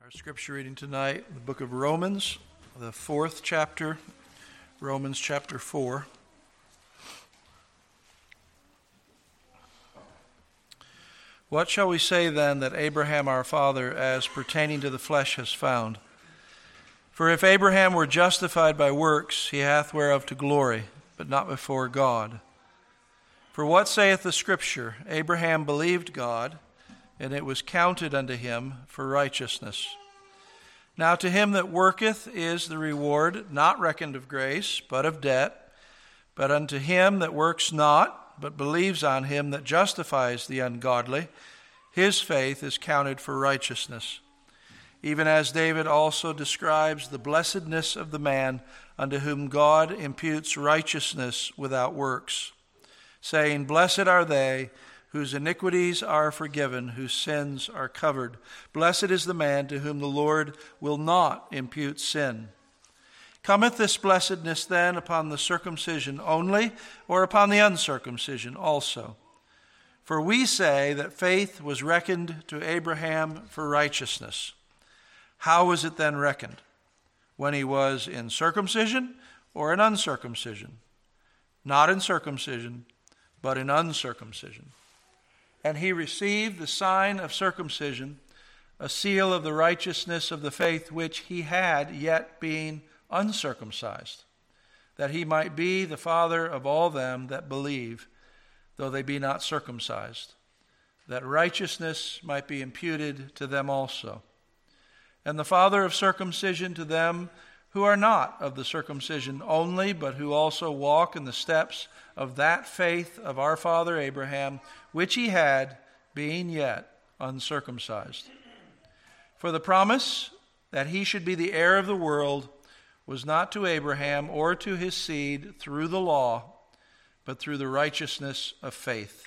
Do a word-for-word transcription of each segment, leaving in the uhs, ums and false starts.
Our scripture reading tonight, the book of Romans, the fourth chapter, Romans chapter four. What shall we say then that Abraham our father, as pertaining to the flesh, has found? For if Abraham were justified by works, he hath whereof to glory, but not before God. For what saith the Scripture? Abraham believed God, and it was counted unto him for righteousness. Now to him that worketh is the reward not reckoned of grace, but of debt. But unto him that works not, but believes on him that justifies the ungodly, his faith is counted for righteousness. Even as David also describes the blessedness of the man unto whom God imputes righteousness without works, saying, Blessed are they whose iniquities are forgiven, whose sins are covered. Blessed is the man to whom the Lord will not impute sin. Cometh this blessedness then upon the circumcision only, or upon the uncircumcision also? For we say that faith was reckoned to Abraham for righteousness. How was it then reckoned? When he was in circumcision or in uncircumcision? Not in circumcision, but in uncircumcision. And he received the sign of circumcision, a seal of the righteousness of the faith which he had, yet being uncircumcised, that he might be the father of all them that believe, though they be not circumcised, that righteousness might be imputed to them also. And the father of circumcision to them who are not of the circumcision only, but who also walk in the steps of that faith of our father Abraham, which he had, being yet uncircumcised. For the promise that he should be the heir of the world was not to Abraham or to his seed through the law, but through the righteousness of faith.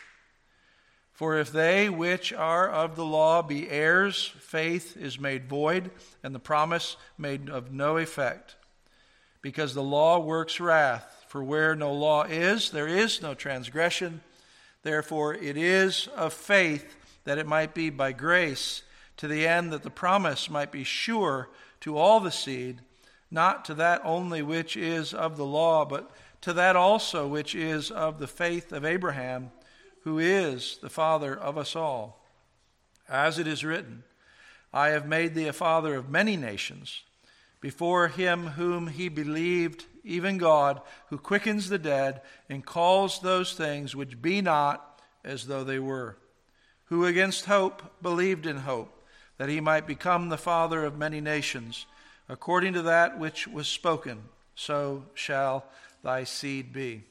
For if they which are of the law be heirs, faith is made void, and the promise made of no effect. Because the law works wrath, for where no law is, there is no transgression. Therefore it is of faith, that it might be by grace, to the end that the promise might be sure to all the seed, not to that only which is of the law, but to that also which is of the faith of Abraham, who is the father of us all. As it is written, I have made thee a father of many nations, before him whom he believed, even God, who quickens the dead, and calls those things which be not as though they were, who against hope believed in hope, that he might become the father of many nations, according to that which was spoken, so shall thy seed be.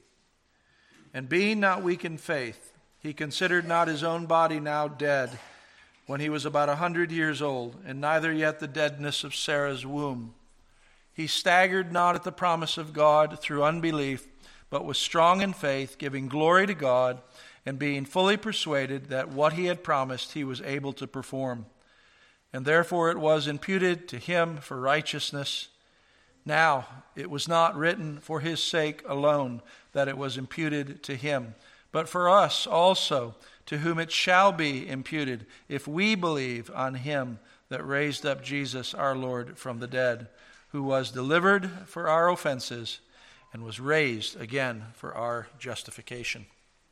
And being not weak in faith, he considered not his own body now dead, when he was about a hundred years old, and neither yet the deadness of Sarah's womb. He staggered not at the promise of God through unbelief, but was strong in faith, giving glory to God, and being fully persuaded that what he had promised he was able to perform. And therefore it was imputed to him for righteousness. Now it was not written for his sake alone that it was imputed to him, but for us also, to whom it shall be imputed, if we believe on him that raised up Jesus our Lord from the dead, who was delivered for our offenses and was raised again for our justification.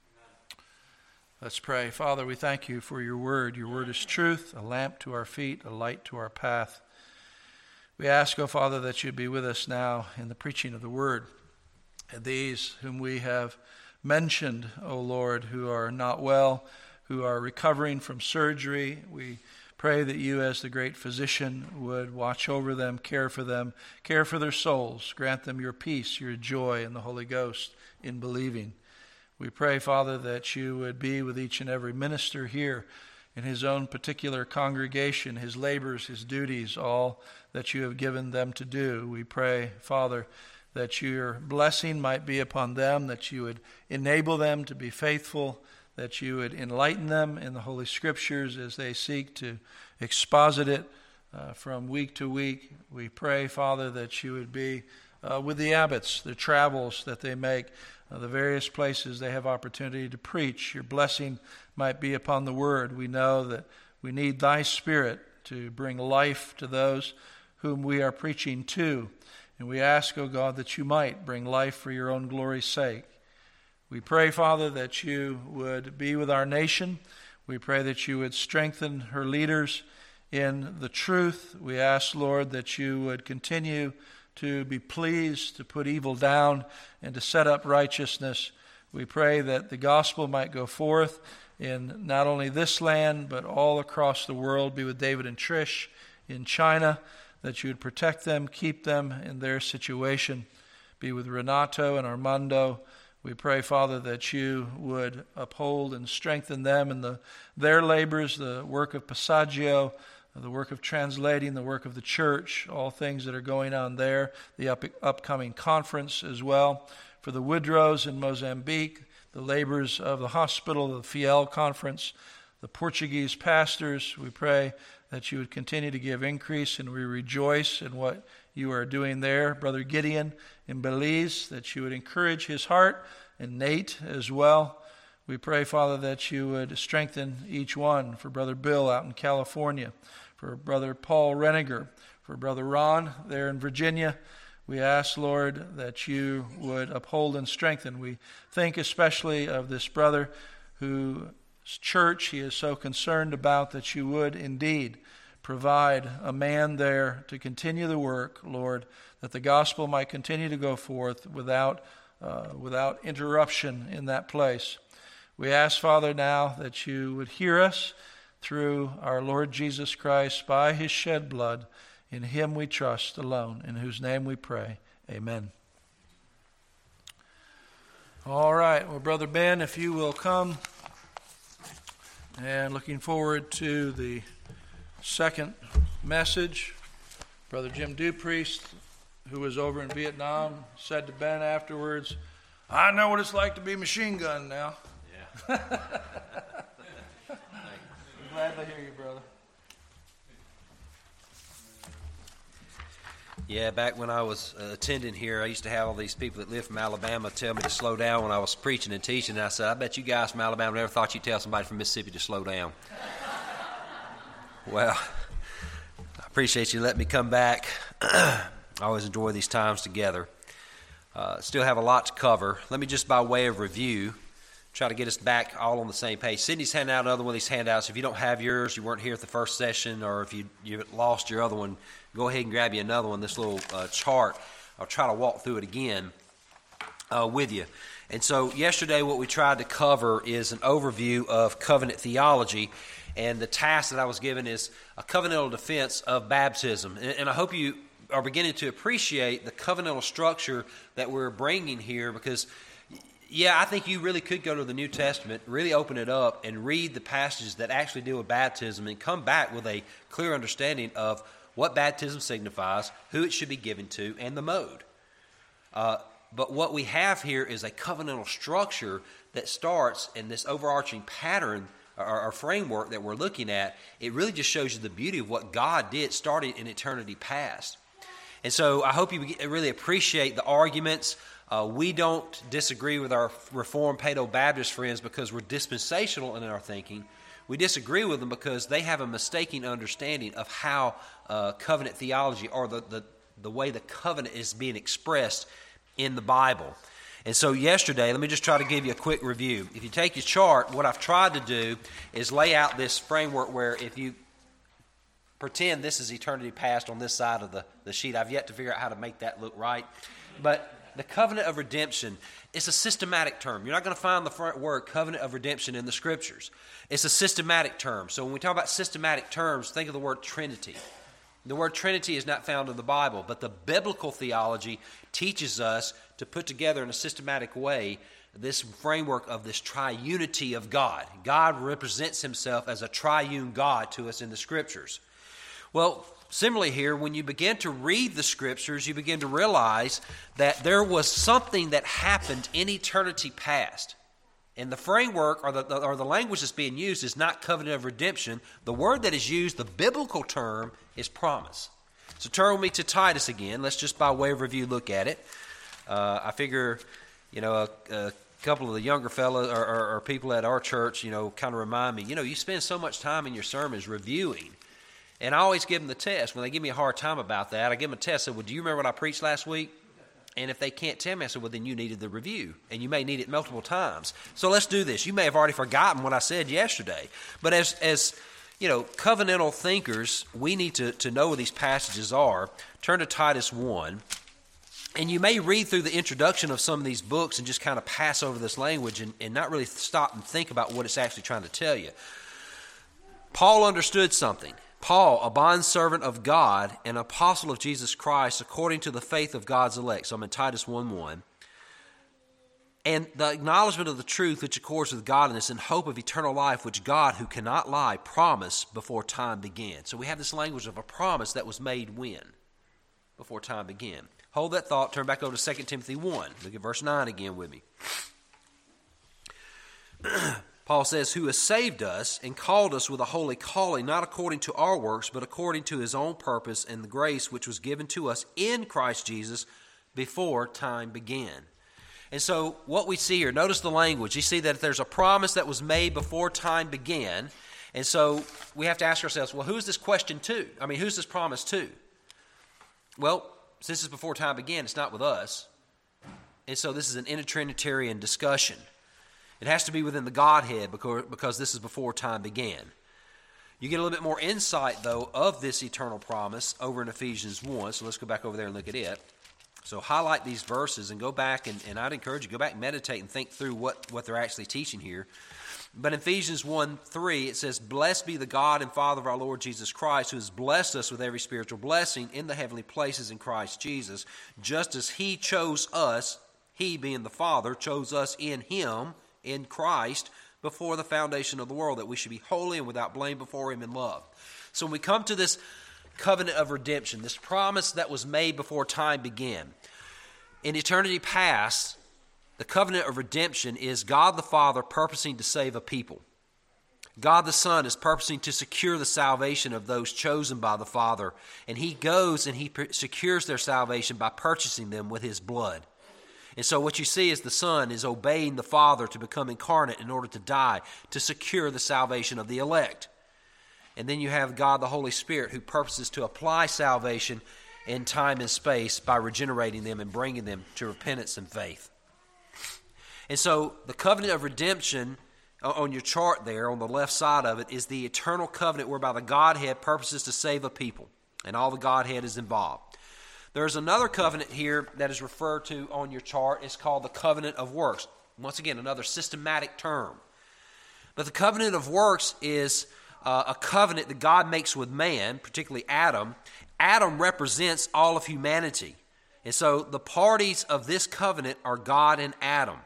Let's pray. Father, we thank you for your word. Your word is truth, a lamp to our feet, a light to our path. We ask, O Father, that you be with us now in the preaching of the word. And these whom we have mentioned, O Lord, who are not well, who are recovering from surgery, we pray that you as the great physician would watch over them, care for them, care for their souls, grant them your peace, your joy in the Holy Ghost in believing. We pray, Father, that you would be with each and every minister here in his own particular congregation, his labors, his duties, all that you have given them to do. We pray, Father, that your blessing might be upon them, that you would enable them to be faithful, that you would enlighten them in the Holy Scriptures as they seek to exposit it uh, from week to week. We pray, Father, that you would be uh, with the abbots, the travels that they make, uh, the various places they have opportunity to preach. Your blessing might be upon the word. We know that we need thy Spirit to bring life to those whom we are preaching to. And we ask, O God, that you might bring life for your own glory's sake. We pray, Father, that you would be with our nation. We pray that you would strengthen her leaders in the truth. We ask, Lord, that you would continue to be pleased to put evil down and to set up righteousness. We pray that the gospel might go forth in not only this land, but all across the world. Be with David and Trish in China, that you would protect them, keep them in their situation. Be with Renato and Armando. We pray, Father, that you would uphold and strengthen them in the, their labors, the work of Passaggio, the work of translating, the work of the church, all things that are going on there, the up, upcoming conference as well. For the Woodrows in Mozambique, the labors of the hospital, the Fiel conference, the Portuguese pastors, we pray that you would continue to give increase, and we rejoice in what you are doing there. Brother Gideon in Belize, that you would encourage his heart, and Nate as well. We pray, Father, that you would strengthen each one. For Brother Bill out in California, for Brother Paul Reniger, for Brother Ron there in Virginia. We ask, Lord, that you would uphold and strengthen. We think especially of this brother whose church he is so concerned about, that you would indeed provide a man there to continue the work, Lord, that the gospel might continue to go forth without, uh, without interruption in that place. We ask, Father, now that you would hear us through our Lord Jesus Christ by his shed blood. In him we trust alone, in whose name we pray. Amen. All right. Well, Brother Ben, if you will come. And looking forward to the second message. Brother Jim Dupriest, who was over in Vietnam, said to Ben afterwards, I know what it's like to be machine gunned now. Yeah. I'm glad to hear you, brother. Yeah, back when I was uh, attending here, I used to have all these people that lived from Alabama tell me to slow down when I was preaching and teaching. And I said, I bet you guys from Alabama never thought you'd tell somebody from Mississippi to slow down. Well, I appreciate you letting me come back. I always enjoy these times together. Uh, still have a lot to cover. Let me just, by way of review, try to get us back all on the same page. Sydney's handing out another one of these handouts. If you don't have yours, you weren't here at the first session, or if you you lost your other one, go ahead and grab you another one, this little uh, chart. I'll try to walk through it again uh, with you. And so yesterday what we tried to cover is an overview of covenant theology, and the task that I was given is a covenantal defense of baptism. And, and I hope you are beginning to appreciate the covenantal structure that we're bringing here, because yeah, I think you really could go to the New Testament, really open it up and read the passages that actually deal with baptism and come back with a clear understanding of what baptism signifies, who it should be given to, and the mode. Uh, but what we have here is a covenantal structure that starts in this overarching pattern or, or framework that we're looking at. It really just shows you the beauty of what God did starting in eternity past. And so I hope you really appreciate the arguments. Uh, we don't disagree with our Reformed Paedo-Baptist friends because we're dispensational in our thinking. We disagree with them because they have a mistaken understanding of how uh, covenant theology, or the, the, the way the covenant is being expressed in the Bible. And so yesterday, let me just try to give you a quick review. If you take your chart, what I've tried to do is lay out this framework where if you pretend this is eternity past on this side of the, the sheet, I've yet to figure out how to make that look right. But the covenant of redemption is a systematic term. You're not going to find the front word covenant of redemption in the Scriptures. It's a systematic term. So when we talk about systematic terms, think of the word Trinity. The word Trinity is not found in the Bible, but the biblical theology teaches us to put together in a systematic way this framework of this triunity of God. God represents himself as a triune God to us in the Scriptures. Well, similarly here, when you begin to read the Scriptures, you begin to realize that there was something that happened in eternity past. And the framework or the, or the language that's being used is not covenant of redemption. The word that is used, the biblical term, is promise. So turn with me to Titus again. Let's just by way of review look at it. Uh, I figure, you know, a, a couple of the younger fellows or, or, or people at our church, you know, kind of remind me, you know, you spend so much time in your sermons reviewing. And I always give them the test. When they give me a hard time about that, I give them a test. I said, well, do you remember what I preached last week? And if they can't tell me, I said, well, then you needed the review. And you may need it multiple times. So let's do this. You may have already forgotten what I said yesterday. But as, as you know, covenantal thinkers, we need to, to know where these passages are. Turn to Titus one. And you may read through the introduction of some of these books and just kind of pass over this language and, and not really stop and think about what it's actually trying to tell you. Paul understood something. Paul, a bondservant of God, an apostle of Jesus Christ, according to the faith of God's elect. So I'm in Titus one one. And the acknowledgement of the truth which accords with godliness and hope of eternal life, which God, who cannot lie, promised before time began. So we have this language of a promise that was made when? Before time began. Hold that thought. Turn back over to Second Timothy one. Look at verse nine again with me. Paul says, who has saved us and called us with a holy calling, not according to our works, but according to his own purpose and the grace which was given to us in Christ Jesus before time began. And so what we see here, notice the language. You see that there's a promise that was made before time began. And so we have to ask ourselves, well, who's this question to? I mean, who's this promise to? Well, since it's before time began, it's not with us. And so this is an intertrinitarian discussion. It has to be within the Godhead because, because this is before time began. You get a little bit more insight, though, of this eternal promise over in Ephesians one. So let's go back over there and look at it. So highlight these verses and go back, and, and I'd encourage you, go back and meditate and think through what, what they're actually teaching here. But in Ephesians one three, it says, blessed be the God and Father of our Lord Jesus Christ, who has blessed us with every spiritual blessing in the heavenly places in Christ Jesus, just as he chose us, he being the Father, chose us in him, in Christ, before the foundation of the world, that we should be holy and without blame before him in love. So when we come to this covenant of redemption, this promise that was made before time began, in eternity past, the covenant of redemption is God the Father purposing to save a people. God the Son is purposing to secure the salvation of those chosen by the Father, and he goes and he secures their salvation by purchasing them with his blood. And so what you see is the Son is obeying the Father to become incarnate in order to die, to secure the salvation of the elect. And then you have God the Holy Spirit, who purposes to apply salvation in time and space by regenerating them and bringing them to repentance and faith. And so the covenant of redemption on your chart there on the left side of it is the eternal covenant whereby the Godhead purposes to save a people, and all the Godhead is involved. There's another covenant here that is referred to on your chart. It's called the covenant of works. Once again, another systematic term. But the covenant of works is uh, a covenant that God makes with man, particularly Adam. Adam represents all of humanity. And so the parties of this covenant are God and Adam.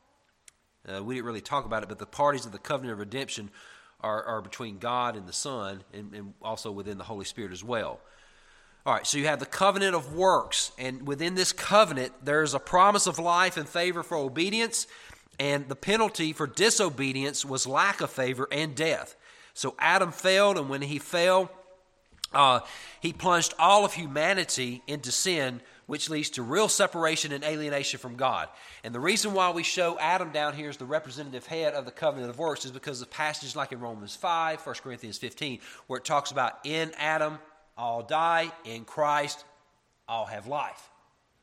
Uh, we didn't really talk about it, but the parties of the covenant of redemption are, are between God and the Son, and, and also within the Holy Spirit as well. All right, so you have the covenant of works, and within this covenant, there's a promise of life and favor for obedience, and the penalty for disobedience was lack of favor and death. So Adam failed, and when he fell, uh, he plunged all of humanity into sin, which leads to real separation and alienation from God. And the reason why we show Adam down here as the representative head of the covenant of works is because of passages like in Romans five, First Corinthians fifteen, where it talks about in Adam all die, in Christ all have life.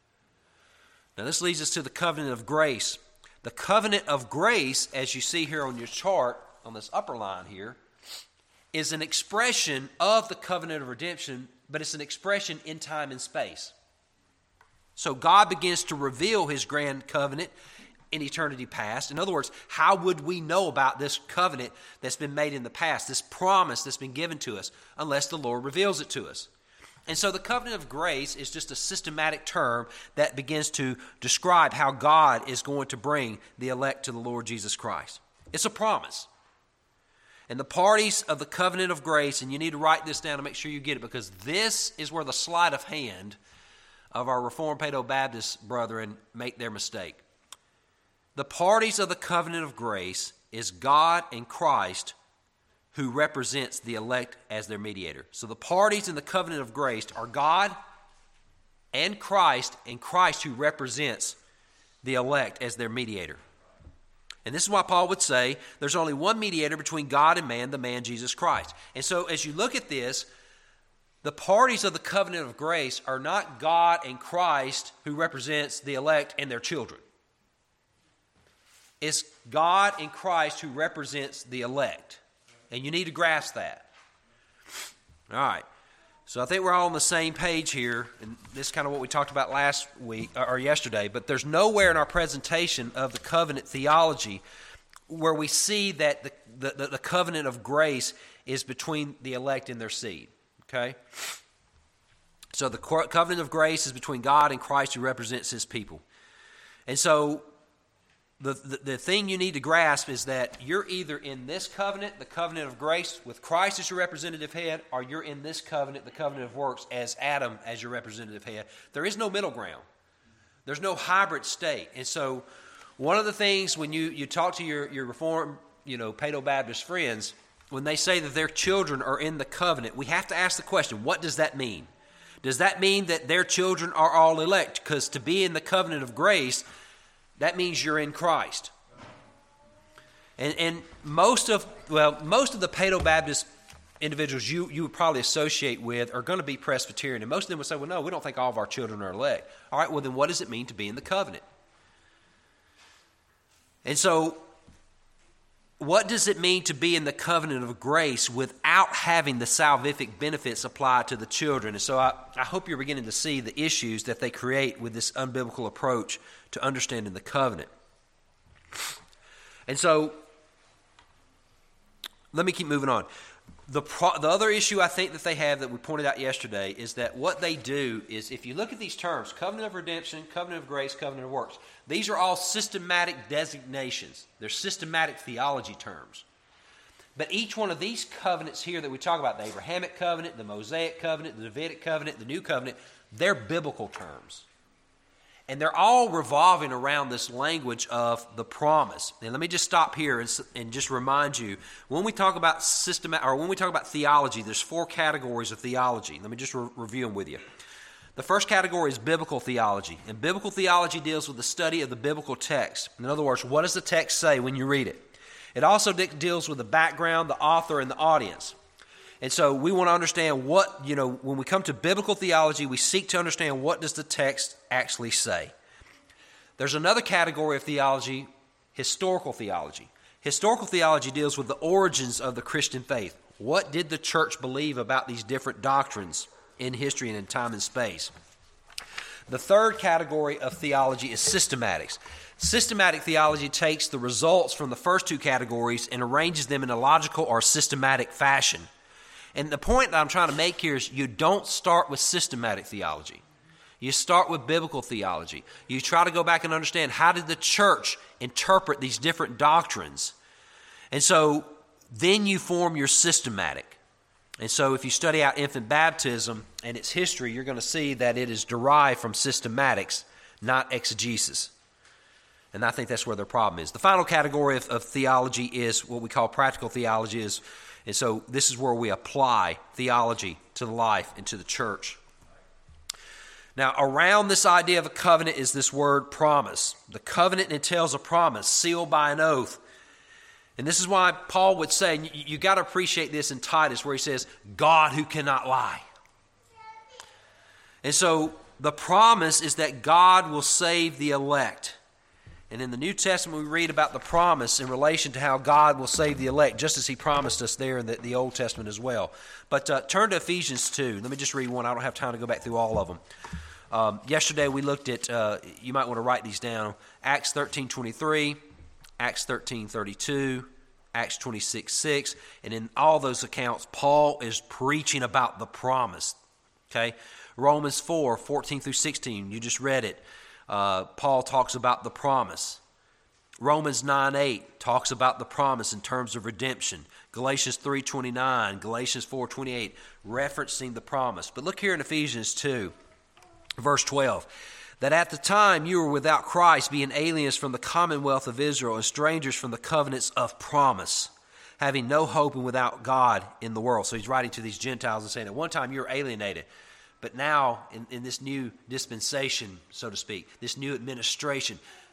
Now this leads us to the covenant of grace. The covenant of grace, as you see here on your chart, on this upper line here, is an expression of the covenant of redemption, but it's an expression in time and space. So God begins to reveal his grand covenant in eternity past. In other words, how would we know about this covenant that's been made in the past, this promise that's been given to us, unless the Lord reveals it to us? And so the covenant of grace is just a systematic term that begins to describe how God is going to bring the elect to the Lord Jesus Christ. It's a promise. And the parties of the covenant of grace, and you need to write this down to make sure you get it, because this is where the sleight of hand of our Reformed Paedo-Baptist brethren make their mistake. The parties of the covenant of grace is God and Christ, who represents the elect as their mediator. So the parties in the covenant of grace are God and Christ, and Christ who represents the elect as their mediator. And this is why Paul would say there's only one mediator between God and man, the man Jesus Christ. And so as you look at this, the parties of the covenant of grace are not God and Christ, who represents the elect and their children. It's God and Christ who represents the elect. And you need to grasp that. All right. So I think we're all on the same page here, and this is kind of what we talked about last week or yesterday, but there's nowhere in our presentation of the covenant theology where we see that the, the, the covenant of grace is between the elect and their seed. Okay? So the covenant of grace is between God and Christ, who represents his people. And so The, the the thing you need to grasp is that you're either in this covenant, the covenant of grace, with Christ as your representative head, or you're in this covenant, the covenant of works, as Adam as your representative head. There is no middle ground. There's no hybrid state. And so one of the things when you, you talk to your, your Reformed, you know, Paedo-Baptist friends, when they say that their children are in the covenant, we have to ask the question, what does that mean? Does that mean that their children are all elect? Because to be in the covenant of grace, that means you're in Christ. And and most of, well, most of the Paedo-Baptist individuals you, you would probably associate with are going to be Presbyterian. And most of them would say, well, no, we don't think all of our children are elect. All right, well, then what does it mean to be in the covenant? And so, what does it mean to be in the covenant of grace without having the salvific benefits applied to the children? And so I, I hope you're beginning to see the issues that they create with this unbiblical approach to understanding the covenant. And so, let me keep moving on. The, pro, the other issue I think that they have that we pointed out yesterday is that what they do is, if you look at these terms, covenant of redemption, covenant of grace, covenant of works, these are all systematic designations. They're systematic theology terms. But each one of these covenants here that we talk about, the Abrahamic covenant, the Mosaic covenant, the Davidic covenant, the New covenant, they're biblical terms. And they're all revolving around this language of the promise. And let me just stop here and, and just remind you, when we talk about system, or when we talk about theology, there's four categories of theology. Let me just re- review them with you. The first category is biblical theology. And biblical theology deals with the study of the biblical text. In other words, what does the text say when you read it? It also de- deals with the background, the author, and the audience. And so we want to understand what, you know, when we come to biblical theology, we seek to understand what does the text actually say. There's another category of theology, historical theology. Historical theology deals with the origins of the Christian faith. What did the church believe about these different doctrines in history and in time and space? The third category of theology is systematics. Systematic theology takes the results from the first two categories and arranges them in a logical or systematic fashion. And the point that I'm trying to make here is you don't start with systematic theology. You start with biblical theology. You try to go back and understand, how did the church interpret these different doctrines? And so then you form your systematic. And so if you study out infant baptism and its history, you're going to see that it is derived from systematics, not exegesis. And I think that's where their problem is. The final category of, of theology is what we call practical theology. Is, and so this is where we apply theology to the life and to the church. Now, around this idea of a covenant is this word promise. The covenant entails a promise sealed by an oath. And this is why Paul would say, and you, you got to appreciate this in Titus, where he says, God who cannot lie. And so the promise is that God will save the elect. And in the New Testament, we read about the promise in relation to how God will save the elect, just as he promised us there in the, the Old Testament as well. But uh, turn to Ephesians two. Let me just read one. I don't have time to go back through all of them. Um, yesterday we looked at, uh, you might want to write these down, Acts thirteen twenty-three, Acts thirteen thirty-two, Acts twenty-six six. And in all those accounts, Paul is preaching about the promise. Okay? Romans four fourteen through sixteen, you just read it. Uh, Paul talks about the promise. Romans nine eight talks about the promise in terms of redemption. Galatians three twenty-nine, Galatians four twenty-eight, referencing the promise. But look here in Ephesians two, verse twelve. That at the time you were without Christ, being aliens from the commonwealth of Israel and strangers from the covenants of promise, having no hope and without God in the world. So he's writing to these Gentiles and saying, at one time you were alienated. But now, in, in this new dispensation, so to speak, this new administration,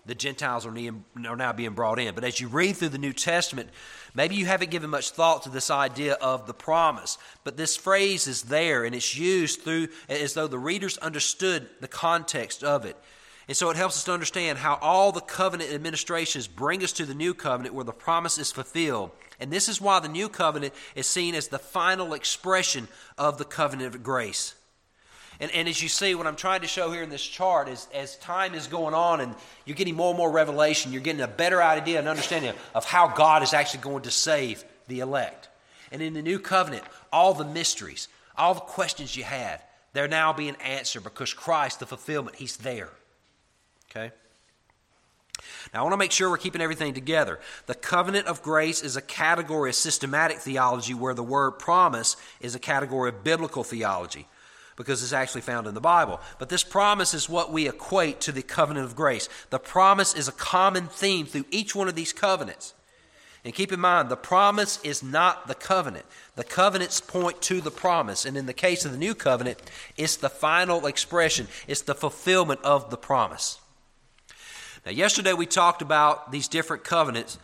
the Gentiles are now being brought in. But as you read through the New Testament, maybe you haven't given much thought to this idea of the promise. But this phrase is there, and it's used through as though the readers understood the context of it. And so it helps us to understand how all the covenant administrations bring us to the new covenant where the promise is fulfilled. And this is why the new covenant is seen as the final expression of the covenant of grace. And, and as you see, what I'm trying to show here in this chart is as time is going on and you're getting more and more revelation, you're getting a better idea and understanding of how God is actually going to save the elect. And in the new covenant, all the mysteries, all the questions you had, they're now being answered because Christ, the fulfillment, He's there. Okay? Now, I want to make sure we're keeping everything together. The covenant of grace is a category of systematic theology where the word promise is a category of biblical theology, because it's actually found in the Bible. But this promise is what we equate to the covenant of grace. The promise is a common theme through each one of these covenants. And keep in mind, the promise is not the covenant. The covenants point to the promise. And in the case of the new covenant, it's the final expression. It's the fulfillment of the promise. Now, yesterday we talked about these different covenants.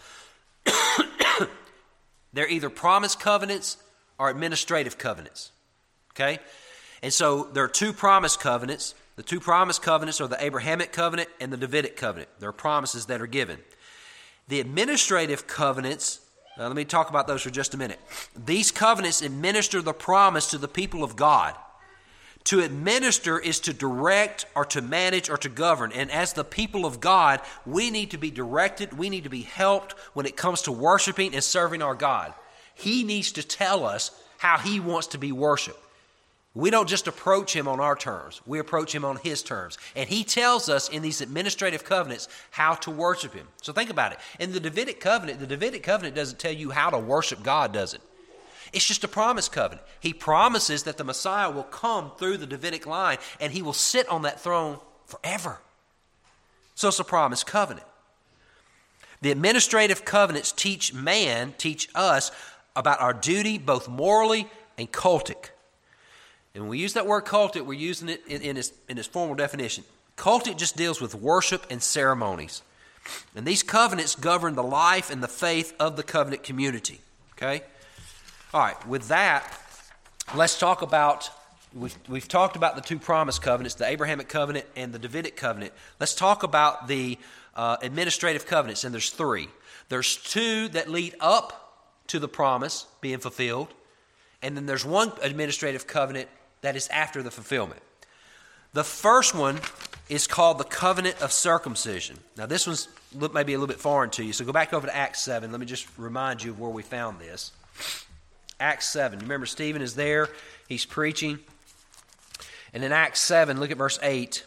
They're either promise covenants or administrative covenants. Okay? And so there are two promise covenants. The two promise covenants are the Abrahamic covenant and the Davidic covenant. There are promises that are given. The administrative covenants, now let me talk about those for just a minute. These covenants administer the promise to the people of God. To administer is to direct or to manage or to govern. And as the people of God, we need to be directed, we need to be helped when it comes to worshiping and serving our God. He needs to tell us how He wants to be worshiped. We don't just approach Him on our terms. We approach Him on His terms. And He tells us in these administrative covenants how to worship Him. So think about it. In the Davidic covenant, the Davidic covenant doesn't tell you how to worship God, does it? It's just a promise covenant. He promises that the Messiah will come through the Davidic line and He will sit on that throne forever. So it's a promise covenant. The administrative covenants teach man, teach us about our duty both morally and cultic. And when we use that word cultic, we're using it in, in, its, in its formal definition. Cultic just deals with worship and ceremonies. And these covenants govern the life and the faith of the covenant community. Okay? All right, with that, let's talk about, we've, we've talked about the two promise covenants, the Abrahamic covenant and the Davidic covenant. Let's talk about the uh, administrative covenants, and there's three. There's two that lead up to the promise being fulfilled, and then there's one administrative covenant that is after the fulfillment. The first one is called the covenant of circumcision. Now, this one's maybe a little bit foreign to you, so go back over to Acts seven. Let me just remind you of where we found this. Acts seven. Remember, Stephen is there. He's preaching. And in Acts seven, look at verse eight.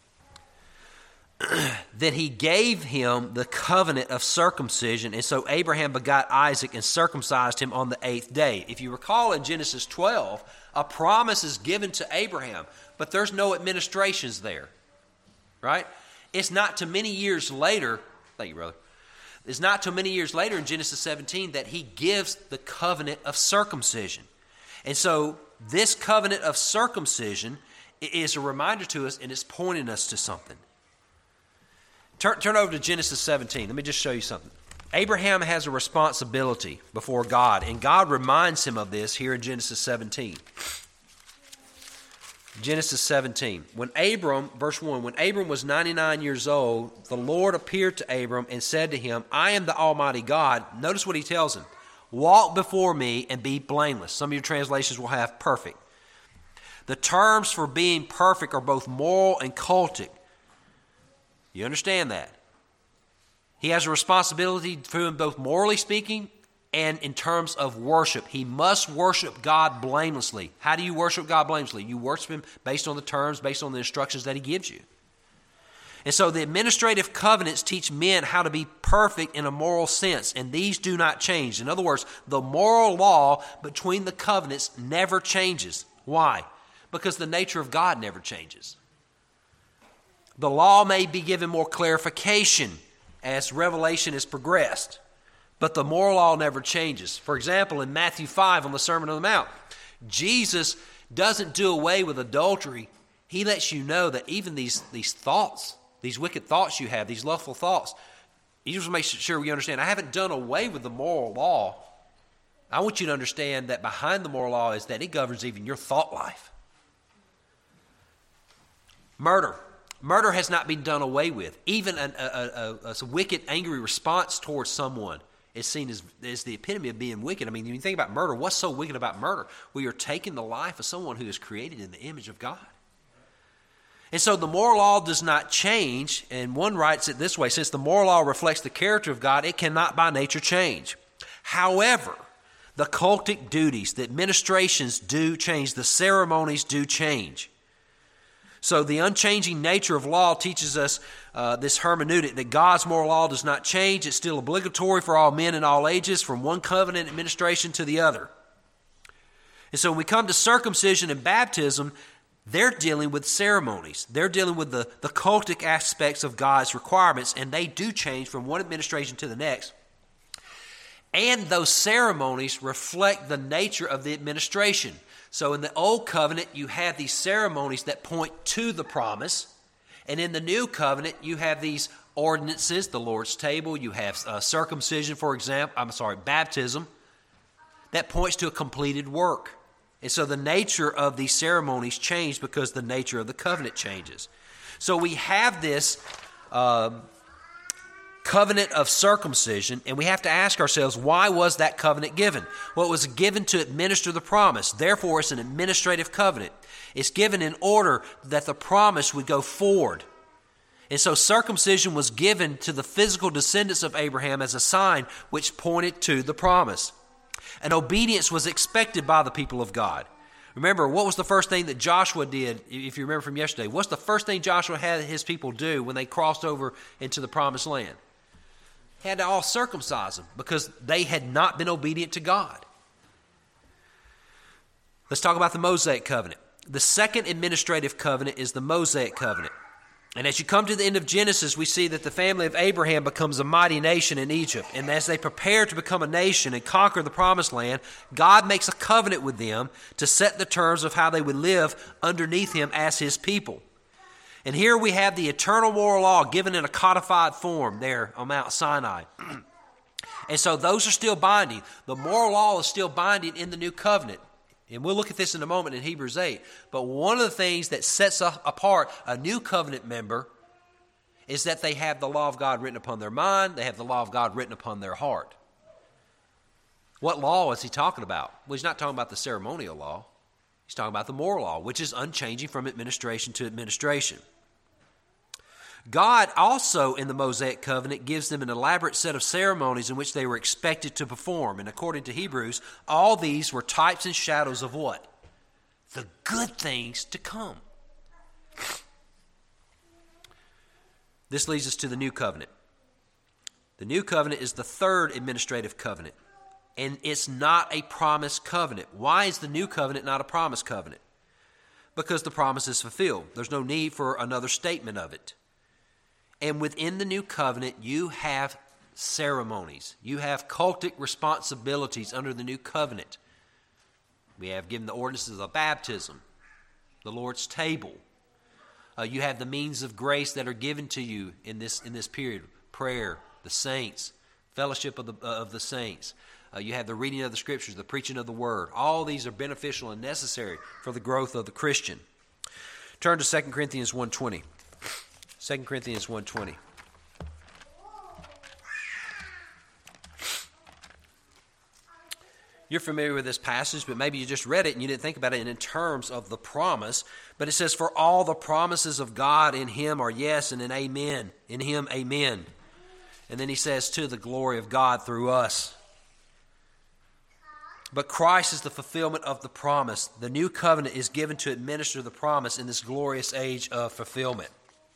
Then he gave him the covenant of circumcision, and so Abraham begot Isaac and circumcised him on the eighth day. If you recall in Genesis twelve, a promise is given to Abraham, but there's no administrations there, right? It's not too many years later, thank you, brother. It's not too many years later in Genesis seventeen that he gives the covenant of circumcision. And so this covenant of circumcision is a reminder to us, and it's pointing us to something. Turn, turn over to Genesis seventeen. Let me just show you something. Abraham has a responsibility before God, and God reminds him of this here in Genesis seventeen. Genesis seventeen. When Abram, verse one, when Abram was ninety-nine years old, the Lord appeared to Abram and said to him, I am the Almighty God. Notice what He tells him. Walk before me and be blameless. Some of your translations will have perfect. The terms for being perfect are both moral and cultic. You understand that? He has a responsibility for him both morally speaking and in terms of worship. He must worship God blamelessly. How do you worship God blamelessly? You worship Him based on the terms, based on the instructions that He gives you. And so the administrative covenants teach men how to be perfect in a moral sense, and these do not change. In other words, the moral law between the covenants never changes. Why? Because the nature of God never changes. The law may be given more clarification as revelation is progressed, but the moral law never changes. For example, in Matthew five on the Sermon on the Mount, Jesus doesn't do away with adultery. He lets you know that even these, these thoughts these wicked thoughts you have, these lustful thoughts. You just make sure we understand, I haven't done away with the moral law. I want you to understand that behind the moral law is that it governs even your thought life. Murder. Murder has not been done away with. Even an, a, a, a, a wicked, angry response towards someone is seen as, as the epitome of being wicked. I mean, when you think about murder, what's so wicked about murder? We are taking the life of someone who is created in the image of God. And so the moral law does not change, and one writes it this way, since the moral law reflects the character of God, it cannot by nature change. However, the cultic duties, the administrations do change, the ceremonies do change. So the unchanging nature of law teaches us uh, this hermeneutic that God's moral law does not change. It's still obligatory for all men in all ages from one covenant administration to the other. And so when we come to circumcision and baptism, they're dealing with ceremonies. They're dealing with the, the cultic aspects of God's requirements, and they do change from one administration to the next. And those ceremonies reflect the nature of the administration. So in the Old Covenant, you have these ceremonies that point to the promise. And in the New Covenant, you have these ordinances, the Lord's table. You have uh, circumcision, for example, I'm sorry, baptism, that points to a completed work. And so the nature of these ceremonies change because the nature of the covenant changes. So we have this uh, covenant of circumcision, and we have to ask ourselves, why was that covenant given? Well, it was given to administer the promise. Therefore, it's an administrative covenant. It's given in order that the promise would go forward. And so circumcision was given to the physical descendants of Abraham as a sign which pointed to the promise. And obedience was expected by the people of God. Remember, what was the first thing that Joshua did, if you remember from yesterday? What's the first thing Joshua had his people do when they crossed over into the promised land? Had to all circumcise them because they had not been obedient to God. Let's talk about the Mosaic covenant. The second administrative covenant is the Mosaic covenant. And as you come to the end of Genesis, we see that the family of Abraham becomes a mighty nation in Egypt. And as they prepare to become a nation and conquer the promised land, God makes a covenant with them to set the terms of how they would live underneath him as his people. And here we have the eternal moral law given in a codified form there on Mount Sinai. And so those are still binding. The moral law is still binding in the new covenant. And we'll look at this in a moment in Hebrews eight. But one of the things that sets apart a new covenant member is that they have the law of God written upon their mind. They have the law of God written upon their heart. What law is he talking about? Well, he's not talking about the ceremonial law. He's talking about the moral law, which is unchanging from administration to administration. God also in the Mosaic covenant gives them an elaborate set of ceremonies in which they were expected to perform. And according to Hebrews, all these were types and shadows of what? The good things to come. This leads us to the new covenant. The new covenant is the third administrative covenant. And it's not a promise covenant. Why is the new covenant not a promise covenant? Because the promise is fulfilled. There's no need for another statement of it. And within the new covenant, you have ceremonies. You have cultic responsibilities under the new covenant. We have given the ordinances of baptism, the Lord's table. Uh, you have the means of grace that are given to you in this in this period: prayer, the saints, fellowship of the uh, of the saints. Uh, you have the reading of the Scriptures, the preaching of the Word. All these are beneficial and necessary for the growth of the Christian. Turn to Second Corinthians one twenty. Second Corinthians one twenty. You're familiar with this passage, but maybe you just read it and you didn't think about it in terms of the promise. But it says, "For all the promises of God in him are yes, and in amen. In him, amen." And then he says, "to the glory of God through us." But Christ is the fulfillment of the promise. The new covenant is given to administer the promise in this glorious age of fulfillment.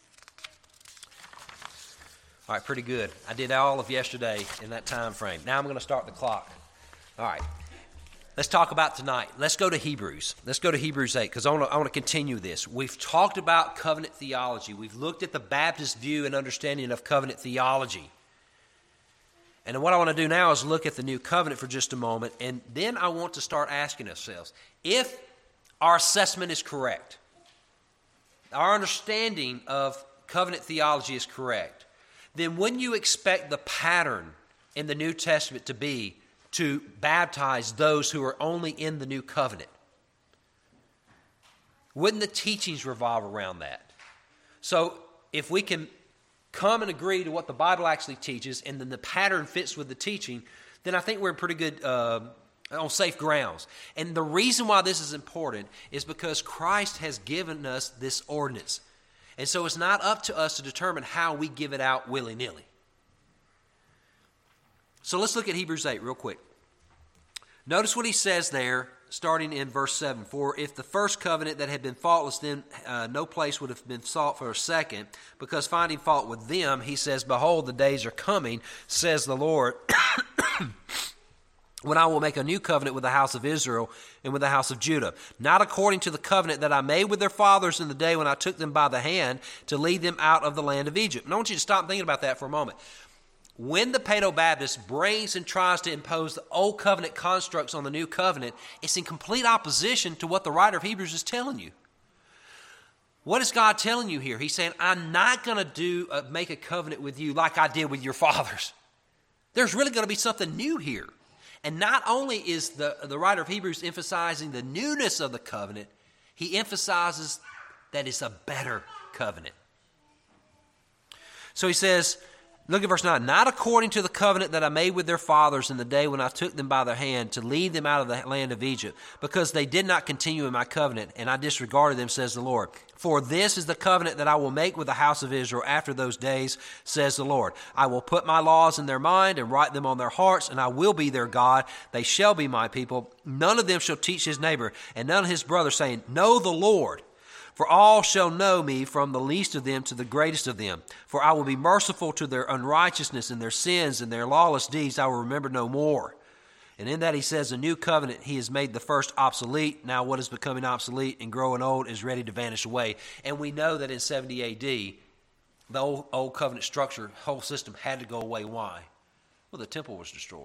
All right, pretty good. I did all of yesterday in that time frame. Now I'm going to start the clock. All right. Let's talk about tonight. Let's go to Hebrews. Let's go to Hebrews eight because I want to I want to continue this. We've talked about covenant theology. We've looked at the Baptist view and understanding of covenant theology. And what I want to do now is look at the new covenant for just a moment, and then I want to start asking ourselves, if our assessment is correct, our understanding of covenant theology is correct, then wouldn't you expect the pattern in the New Testament to be to baptize those who are only in the new covenant? Wouldn't the teachings revolve around that? So if we can come and agree to what the Bible actually teaches, and then the pattern fits with the teaching, then I think we're in pretty good, uh, on safe grounds. And the reason why this is important is because Christ has given us this ordinance. And so it's not up to us to determine how we give it out willy-nilly. So let's look at Hebrews eight real quick. Notice what he says there, starting in verse seven. For if the first covenant that had been faultless, then uh, no place would have been sought for a second, because finding fault with them, he says, behold, the days are coming, says the Lord, when I will make a new covenant with the house of Israel and with the house of Judah, not according to the covenant that I made with their fathers in the day when I took them by the hand to lead them out of the land of Egypt. And I want you to stop thinking about that for a moment. When the Paedo-Baptist brings and tries to impose the old covenant constructs on the new covenant, it's in complete opposition to what the writer of Hebrews is telling you. What is God telling you here? He's saying, I'm not going to do uh, make a covenant with you like I did with your fathers. There's really going to be something new here. And not only is the, the writer of Hebrews emphasizing the newness of the covenant, he emphasizes that it's a better covenant. So he says, look at verse nine. Not according to the covenant that I made with their fathers in the day when I took them by their hand to lead them out of the land of Egypt, because they did not continue in my covenant, and I disregarded them, says the Lord. For this is the covenant that I will make with the house of Israel after those days, says the Lord. I will put my laws in their mind and write them on their hearts, and I will be their God. They shall be my people. None of them shall teach his neighbor, and none of his brother, saying, know the Lord. For all shall know me, from the least of them to the greatest of them. For I will be merciful to their unrighteousness and their sins and their lawless deeds I will remember no more. And in that he says, a new covenant, he has made the first obsolete. Now what is becoming obsolete and growing old is ready to vanish away. And we know that in seventy A D, the old, old covenant structure, whole system had to go away. Why? Well, the temple was destroyed.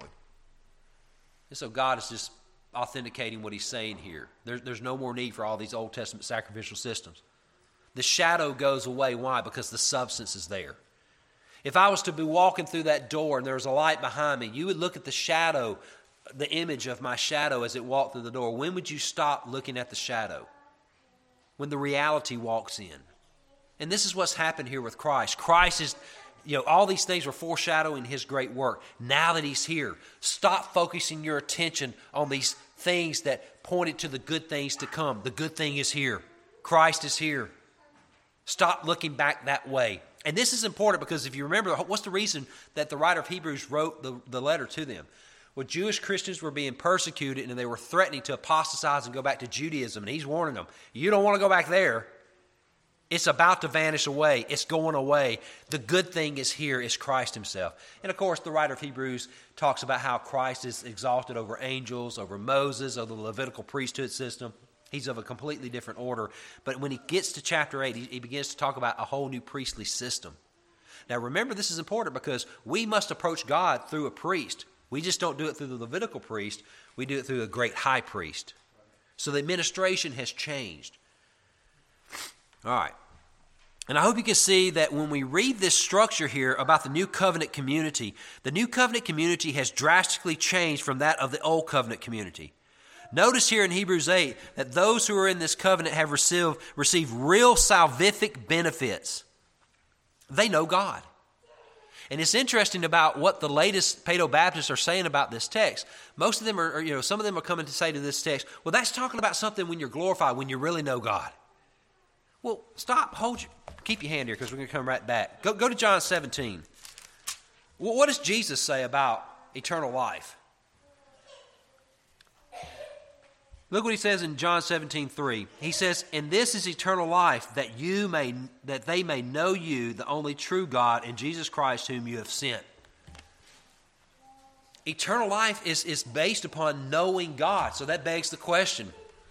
And so God is just authenticating what he's saying here. There, there's no more need for all these Old Testament sacrificial systems. The shadow goes away. Why? Because the substance is there. If I was to be walking through that door and there was a light behind me, you would look at the shadow, the image of my shadow as it walked through the door. When would you stop looking at the shadow? When the reality walks in. And this is what's happened here with Christ. Christ is, you know, all these things were foreshadowing his great work. Now that he's here, stop focusing your attention on these things that pointed to the good things to come. The good thing is here. Christ is here. Stop looking back that way. And this is important because if you remember, what's the reason that the writer of Hebrews wrote the, the letter to them? Well, Jewish Christians were being persecuted and they were threatening to apostatize and go back to Judaism. And he's warning them, you don't want to go back there. It's about to vanish away. It's going away. The good thing is here, is Christ himself. And of course, the writer of Hebrews talks about how Christ is exalted over angels, over Moses, over the Levitical priesthood system. He's of a completely different order. But when he gets to chapter eight, he, he begins to talk about a whole new priestly system. Now remember, this is important because we must approach God through a priest. We just don't do it through the Levitical priest. We do it through a great high priest. So the administration has changed. All right. And I hope you can see that when we read this structure here about the New Covenant community, the New Covenant community has drastically changed from that of the Old Covenant community. Notice here in Hebrews eight that those who are in this covenant have received, received real salvific benefits. They know God. And it's interesting about what the latest Paedo-Baptists are saying about this text. Most of them are, you know, some of them are coming to say to this text, well, that's talking about something when you're glorified, when you really know God. Well, stop, hold your, keep your hand here because we're going to come right back. Go, go to John seventeen. Well, what does Jesus say about eternal life? Look what he says in John seventeen three. He says, and this is eternal life, that you may, that they may know you, the only true God, and Jesus Christ whom you have sent. Eternal life is, is based upon knowing God. So that begs the question,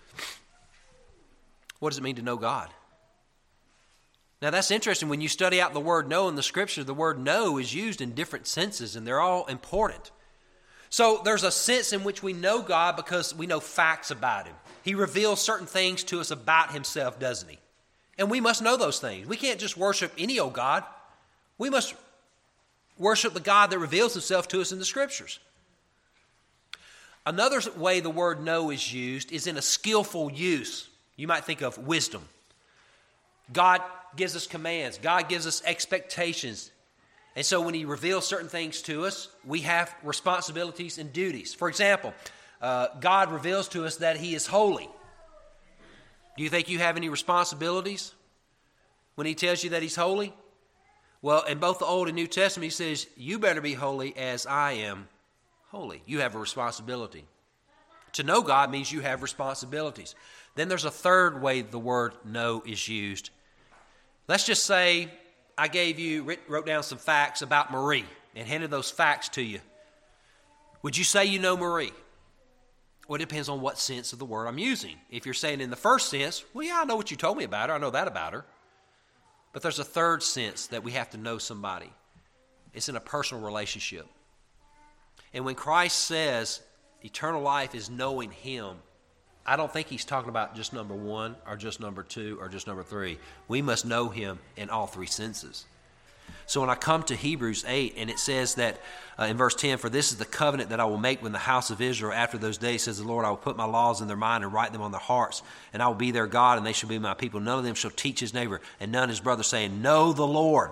what does it mean to know God? Now that's interesting. When you study out the word know in the scripture, the word know is used in different senses, and they're all important. So there's a sense in which we know God because we know facts about him. He reveals certain things to us about himself, doesn't he? And we must know those things. We can't just worship any old God. We must worship the God that reveals himself to us in the Scriptures. Another way the word know is used is in a skillful use. You might think of wisdom. God gives us commands. God gives us expectations. And so when he reveals certain things to us, we have responsibilities and duties. For example, uh, God reveals to us that he is holy. Do you think you have any responsibilities when he tells you that he's holy? Well, in both the Old and New Testament, he says, you better be holy as I am holy. You have a responsibility. To know God means you have responsibilities. Then there's a third way the word know is used. Let's just say I gave you, wrote down some facts about Marie and handed those facts to you. Would you say you know Marie? Well, it depends on what sense of the word I'm using. If you're saying in the first sense, well, yeah, I know what you told me about her. I know that about her. But there's a third sense that we have to know somebody. It's in a personal relationship. And when Christ says eternal life is knowing him, I don't think he's talking about just number one or just number two or just number three. We must know him in all three senses. So when I come to Hebrews eight and it says that uh, in verse ten, for this is the covenant that I will make with the house of Israel after those days, says the Lord, I will put my laws in their mind and write them on their hearts, and I will be their God and they shall be my people. None of them shall teach his neighbor and none his brother, saying, know the Lord.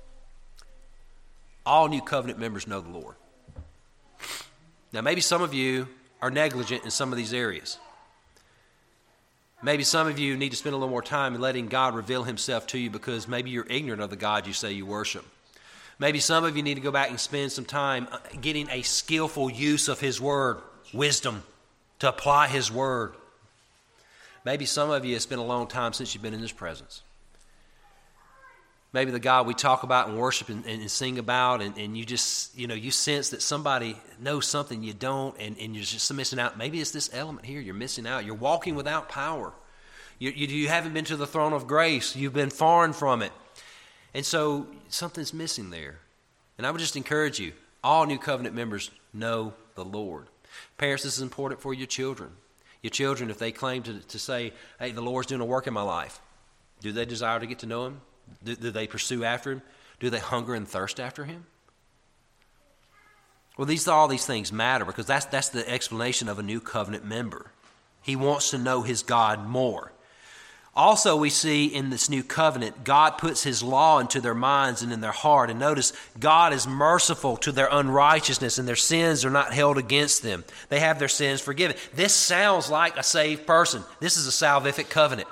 All new covenant members know the Lord. Now, maybe some of you are negligent in some of these areas. Maybe some of you need to spend a little more time in letting God reveal himself to you because maybe you're ignorant of the God you say you worship. Maybe some of you need to go back and spend some time getting a skillful use of his word, wisdom, to apply his word. Maybe some of you, it's been a long time since you've been in his presence. Maybe the God we talk about and worship and, and sing about, and, and you just, you know, you sense that somebody knows something you don't, and, and you're just missing out. Maybe it's this element here you're missing out. You're walking without power. You, you, you haven't been to the throne of grace. You've been foreign from it. And so something's missing there. And I would just encourage you, all new covenant members know the Lord. Parents, this is important for your children. Your children, if they claim to, to say, hey, the Lord's doing a work in my life, do they desire to get to know him? Do, do they pursue after him? Do they hunger and thirst after him? Well, these all these things matter because that's that's the explanation of a new covenant member. He wants to know his God more. Also, we see in this new covenant, God puts his law into their minds and in their heart. And notice, God is merciful to their unrighteousness and their sins are not held against them. They have their sins forgiven. This sounds like a saved person. This is a salvific covenant.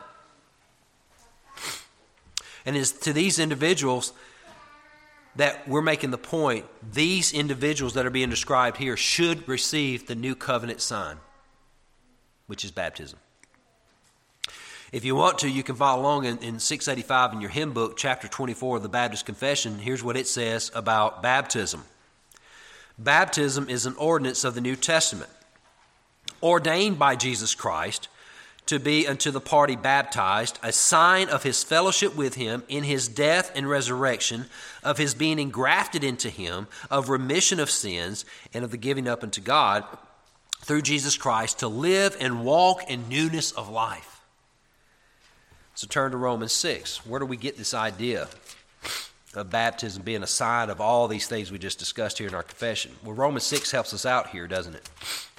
And it's to these individuals that we're making the point, these individuals that are being described here should receive the new covenant sign, which is baptism. If you want to, you can follow along in, in six eighty-five in your hymn book, chapter twenty-four of the Baptist Confession. Here's what it says about baptism. Baptism is an ordinance of the New Testament, ordained by Jesus Christ to be unto the party baptized, a sign of his fellowship with him in his death and resurrection, of his being engrafted into him, of remission of sins, and of the giving up unto God through Jesus Christ to live and walk in newness of life. So turn to Romans six. Where do we get this idea of baptism being a sign of all these things we just discussed here in our confession? Well, Romans six helps us out here, doesn't it?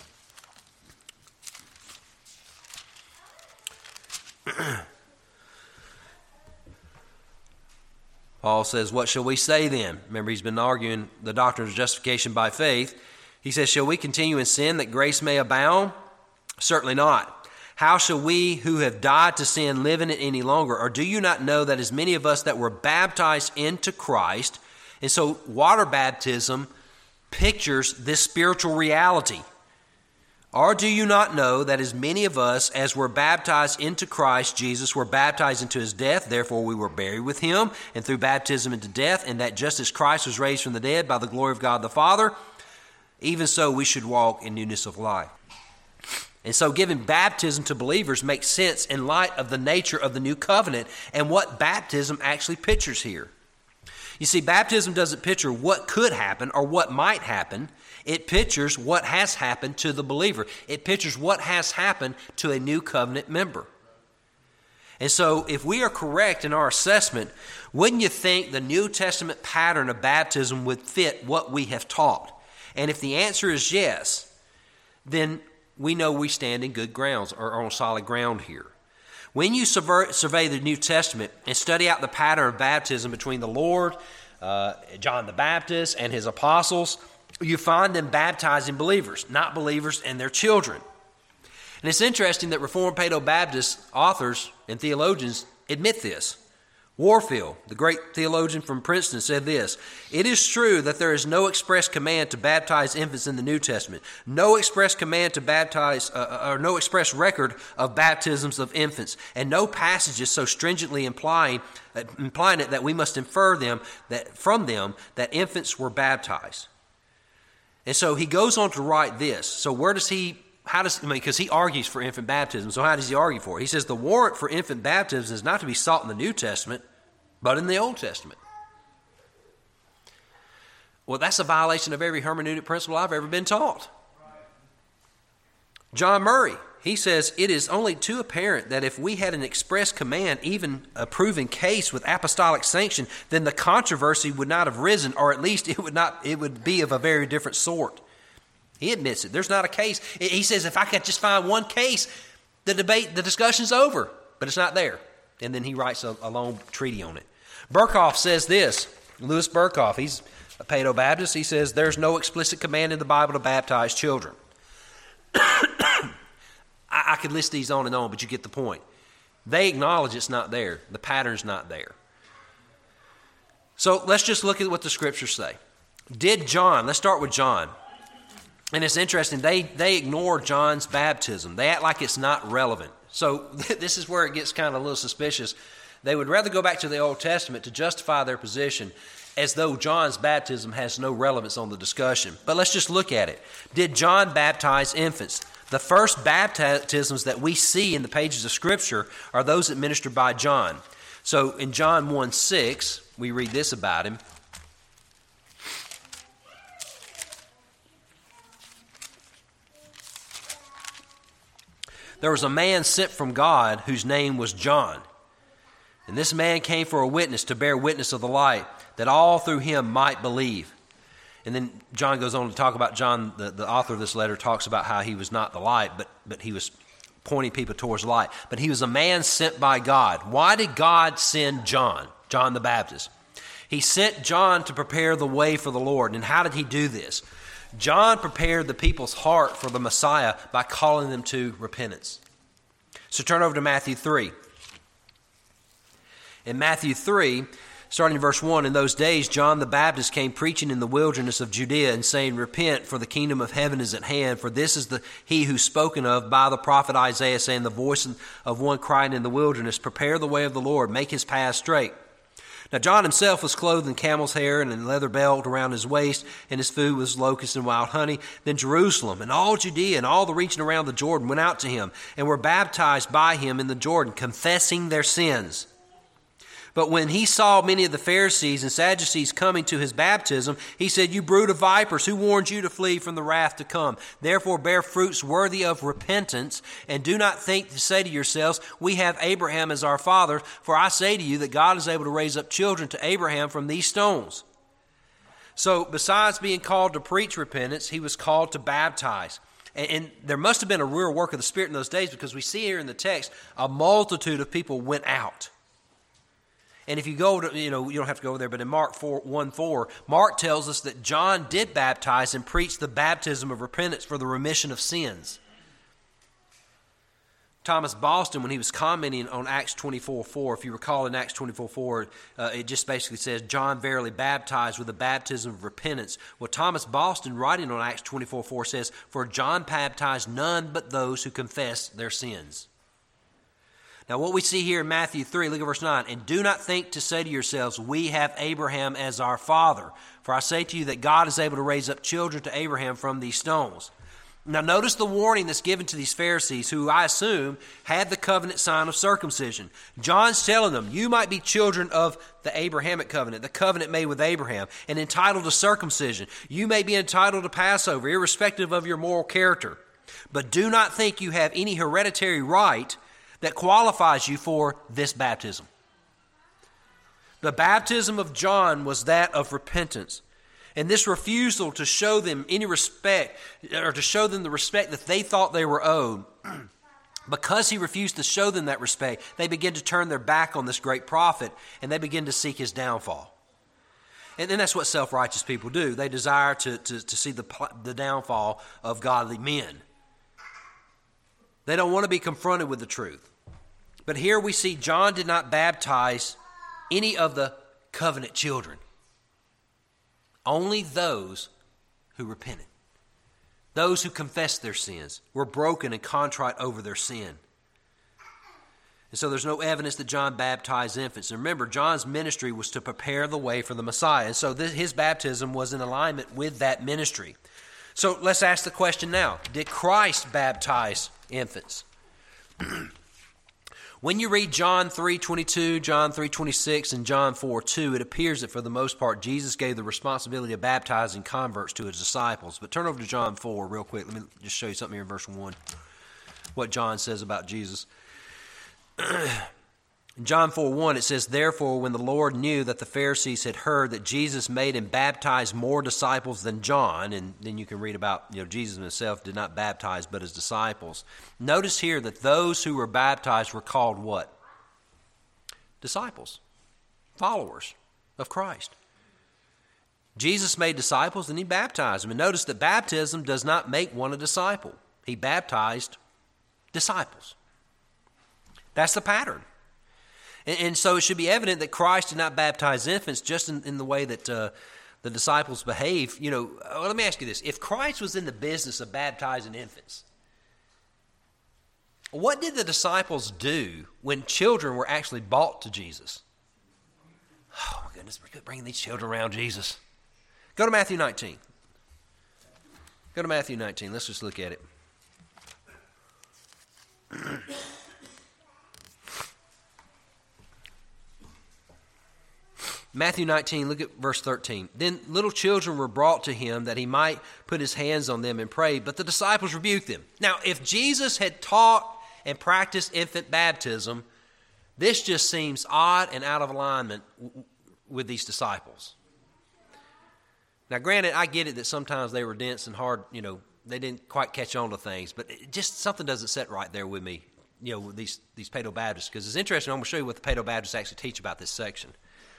Paul says, what shall we say then? Remember, he's been arguing the doctrine of justification by faith. He says, shall we continue in sin that grace may abound? Certainly not. How shall we who have died to sin live in it any longer? Or do you not know that as many of us that were baptized into Christ, and so water baptism pictures this spiritual reality. Or do you not know that as many of us as were baptized into Christ Jesus were baptized into his death, therefore we were buried with him, and through baptism into death, and that just as Christ was raised from the dead by the glory of God the Father, even so we should walk in newness of life. And so giving baptism to believers makes sense in light of the nature of the new covenant and what baptism actually pictures here. You see, baptism doesn't picture what could happen or what might happen. It pictures what has happened to the believer. It pictures what has happened to a new covenant member. And so if we are correct in our assessment, wouldn't you think the New Testament pattern of baptism would fit what we have taught? And if the answer is yes, then we know we stand in good grounds or on solid ground here. When you survey the New Testament and study out the pattern of baptism between the Lord, uh, John the Baptist, and his apostles, you find them baptizing believers, not believers and their children. And it's interesting that Reformed Paedo-Baptist authors and theologians admit this. Warfield, the great theologian from Princeton, said this: "It is true that there is no express command to baptize infants in the New Testament, no express command to baptize, uh, or no express record of baptisms of infants, and no passages so stringently implying, uh, implying it that we must infer them that from them that infants were baptized." And so he goes on to write this. So where does he? How does I mean? Because he argues for infant baptism. So how does he argue for it? He says the warrant for infant baptism is not to be sought in the New Testament, but in the Old Testament. Well, that's a violation of every hermeneutic principle I've ever been taught. John Murray, he says, "It is only too apparent that if we had an express command, even a proven case with apostolic sanction, then the controversy would not have risen, or at least it would not. It would be of a very different sort." He admits it. There's not a case. He says, if I could just find one case, the debate, the discussion's over. But it's not there. And then he writes a, a long treatise on it. Burkhoff says this. Louis Burkhoff, he's a Paedo-Baptist. He says, "There's no explicit command in the Bible to baptize children." I, I could list these on and on, but you get the point. They acknowledge it's not there. The pattern's not there. So let's just look at what the Scriptures say. Did John, let's start with John. And it's interesting, they, they ignore John's baptism. They act like it's not relevant. So this is where it gets kind of a little suspicious. They would rather go back to the Old Testament to justify their position as though John's baptism has no relevance on the discussion. But let's just look at it. Did John baptize infants? The first baptisms that we see in the pages of Scripture are those administered by John. So in John one six, we read this about him. "There was a man sent from God whose name was John. And this man came for a witness, to bear witness of the light, that all through him might believe." And then John goes on to talk about John, the, the author of this letter, talks about how he was not the light, but, but he was pointing people towards light. But he was a man sent by God. Why did God send John, John the Baptist? He sent John to prepare the way for the Lord. And how did he do this? John prepared the people's heart for the Messiah by calling them to repentance. So turn over to Matthew three. In Matthew three, starting in verse one, "In those days John the Baptist came preaching in the wilderness of Judea and saying, 'Repent, for the kingdom of heaven is at hand. For this is the he who's spoken of by the prophet Isaiah, saying, the voice of one crying in the wilderness, prepare the way of the Lord, make his path straight.' Now John himself was clothed in camel's hair and a leather belt around his waist, and his food was locusts and wild honey. Then Jerusalem and all Judea and all the region around the Jordan went out to him and were baptized by him in the Jordan, confessing their sins. But when he saw many of the Pharisees and Sadducees coming to his baptism, he said, 'You brood of vipers, who warned you to flee from the wrath to come? Therefore bear fruits worthy of repentance, and do not think to say to yourselves, we have Abraham as our father. For I say to you that God is able to raise up children to Abraham from these stones.'" So besides being called to preach repentance, he was called to baptize. And, and there must have been a real work of the Spirit in those days, because we see here in the text, a multitude of people went out. And if you go to, you know, you don't have to go there, but in Mark four, one four, Mark tells us that John did baptize and preach the baptism of repentance for the remission of sins. Thomas Boston, when he was commenting on Acts twenty-four four, if you recall in Acts twenty-four four, uh, it just basically says, "John verily baptized with the baptism of repentance." Well, Thomas Boston, writing on Acts twenty-four four, says, "For John baptized none but those who confessed their sins." Now, what we see here in Matthew three, look at verse nine. "And do not think to say to yourselves, we have Abraham as our father. For I say to you that God is able to raise up children to Abraham from these stones." Now, notice the warning that's given to these Pharisees, who I assume had the covenant sign of circumcision. John's telling them, you might be children of the Abrahamic covenant, the covenant made with Abraham, and entitled to circumcision. You may be entitled to Passover, irrespective of your moral character. But do not think you have any hereditary right that qualifies you for this baptism. The baptism of John was that of repentance. And this refusal to show them any respect, or to show them the respect that they thought they were owed, because he refused to show them that respect, they begin to turn their back on this great prophet, and they begin to seek his downfall. And then that's what self-righteous people do. They desire to, to, to see the, the downfall of godly men. They don't want to be confronted with the truth. But here we see John did not baptize any of the covenant children. Only those who repented. Those who confessed their sins, were broken and contrite over their sin. And so there's no evidence that John baptized infants. And remember, John's ministry was to prepare the way for the Messiah. And so this, his baptism was in alignment with that ministry. So let's ask the question now. Did Christ baptize infants? When you read John three twenty-two, John three twenty-six, and John four two, it appears that for the most part, Jesus gave the responsibility of baptizing converts to his disciples. But turn over to John four real quick. Let me just show you something here in verse one, what John says about Jesus. In John four one, it says, "Therefore, when the Lord knew that the Pharisees had heard that Jesus made and baptized more disciples than John," and then you can read about, you know, Jesus himself did not baptize but his disciples. Notice here that those who were baptized were called what? Disciples, followers of Christ. Jesus made disciples and he baptized them. And notice that baptism does not make one a disciple. He baptized disciples. That's the pattern. And, and so it should be evident that Christ did not baptize infants just in, in the way that uh, the disciples behave. You know, well, let me ask you this. If Christ was in the business of baptizing infants, what did the disciples do when children were actually brought to Jesus? Oh, my goodness, we're bringing these children around Jesus. Go to Matthew nineteen. Go to Matthew nineteen. Let's just look at it. Matthew nineteen, look at verse thirteen. "Then little children were brought to him that he might put his hands on them and pray, but the disciples rebuked them." Now, if Jesus had taught and practiced infant baptism, this just seems odd and out of alignment w- with these disciples. Now, granted, I get it that sometimes they were dense and hard, you know, they didn't quite catch on to things, but it just something doesn't set right there with me, you know, with these, these Paedo-Baptists, because it's interesting. I'm going to show you what the Paedo-Baptists actually teach about this section.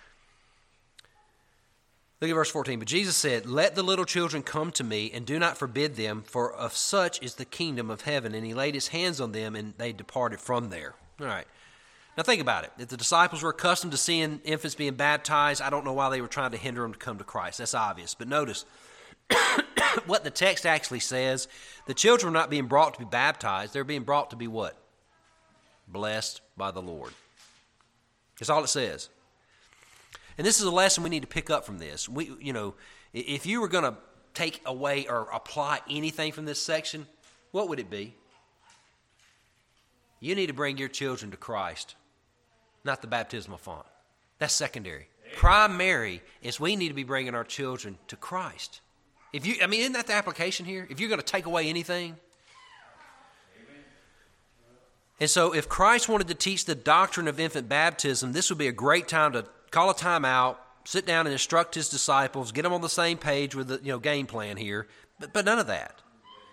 Look at verse fourteen. "But Jesus said, 'Let the little children come to me, and do not forbid them, for of such is the kingdom of heaven.' And he laid his hands on them, and they departed from there." All right. Now think about it. If the disciples were accustomed to seeing infants being baptized, I don't know why they were trying to hinder them to come to Christ. That's obvious. But notice what the text actually says. The children are not being brought to be baptized. They're being brought to be what? Blessed by the Lord. That's all it says. And this is a lesson we need to pick up from this. We, you know, if you were going to take away or apply anything from this section, what would it be? You need to bring your children to Christ, not the baptismal font. That's secondary. Amen. Primary is we need to be bringing our children to Christ. If you, I mean, isn't that the application here? If you're going to take away anything. Amen. And so if Christ wanted to teach the doctrine of infant baptism, this would be a great time to call a timeout, sit down and instruct his disciples, get them on the same page with the, you know, game plan here, but, but none of that.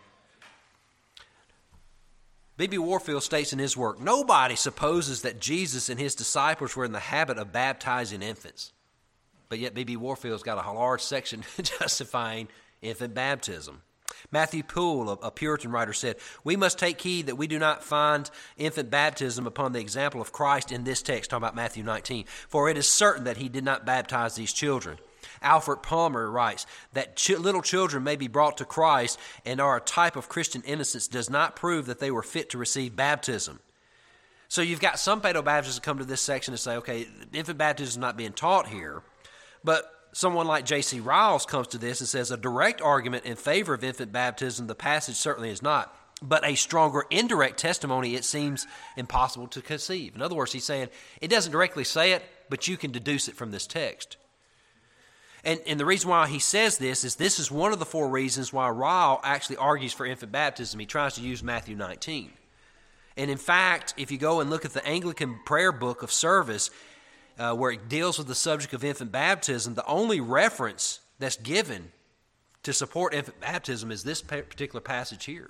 B B Warfield states in his work, "Nobody supposes that Jesus and his disciples were in the habit of baptizing infants." But yet B B Warfield's got a large section justifying infant baptism. Matthew Poole, a Puritan writer, said, "We must take heed that we do not find infant baptism upon the example of Christ in this text," talking about Matthew nineteen, "for it is certain that he did not baptize these children." Alfred Palmer writes that ch- little children may be brought to Christ and are a type of Christian innocence does not prove that they were fit to receive baptism. So you've got some Paedo-Baptists that come to this section and say, okay, infant baptism is not being taught here, but someone like J C Riles comes to this and says a direct argument in favor of infant baptism, the passage certainly is not, but a stronger indirect testimony it seems impossible to conceive. In other words, he's saying it doesn't directly say it, but you can deduce it from this text. And, and the reason why he says this is this is one of the four reasons why Ryle actually argues for infant baptism. He tries to use Matthew nineteen. And in fact, if you go and look at the Anglican prayer book of service, uh, where it deals with the subject of infant baptism, the only reference that's given to support infant baptism is this particular passage here.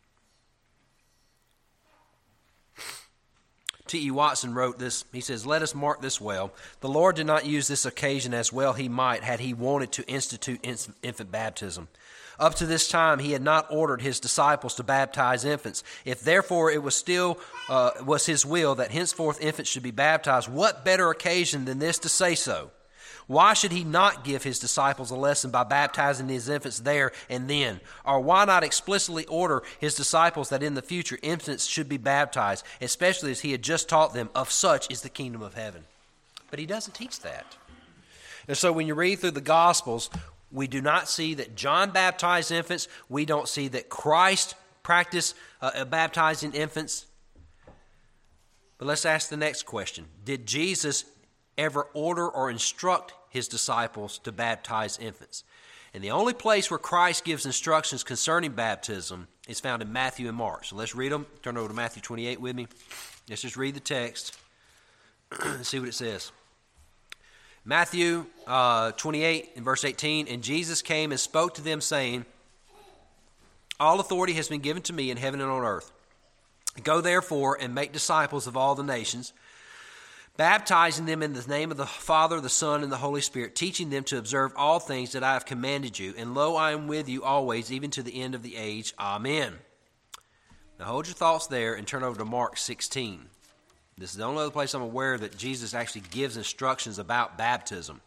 T E Watson wrote this. He says, "Let us mark this well. The Lord did not use this occasion as well he might had he wanted to institute infant baptism. Up to this time, he had not ordered his disciples to baptize infants. If therefore it was still uh, was his will that henceforth infants should be baptized, what better occasion than this to say so? Why should he not give his disciples a lesson by baptizing his infants there and then? Or why not explicitly order his disciples that in the future infants should be baptized, especially as he had just taught them, of such is the kingdom of heaven?" But he doesn't teach that. And so when you read through the Gospels, we do not see that John baptized infants. We don't see that Christ practiced uh, baptizing infants. But let's ask the next question. Did Jesus ever order or instruct his disciples to baptize infants? And the only place where Christ gives instructions concerning baptism is found in Matthew and Mark. So let's read them. Turn over to Matthew twenty-eight with me. Let's just read the text and see what it says. Matthew uh, twenty-eight and verse eighteen, "And Jesus came and spoke to them, saying, All authority has been given to me in heaven and on earth. Go therefore and make disciples of all the nations, baptizing them in the name of the Father, the Son, and the Holy Spirit, teaching them to observe all things that I have commanded you. And lo, I am with you always, even to the end of the age. Amen." Now hold your thoughts there and turn over to Mark sixteen. This is the only other place I'm aware that Jesus actually gives instructions about baptism.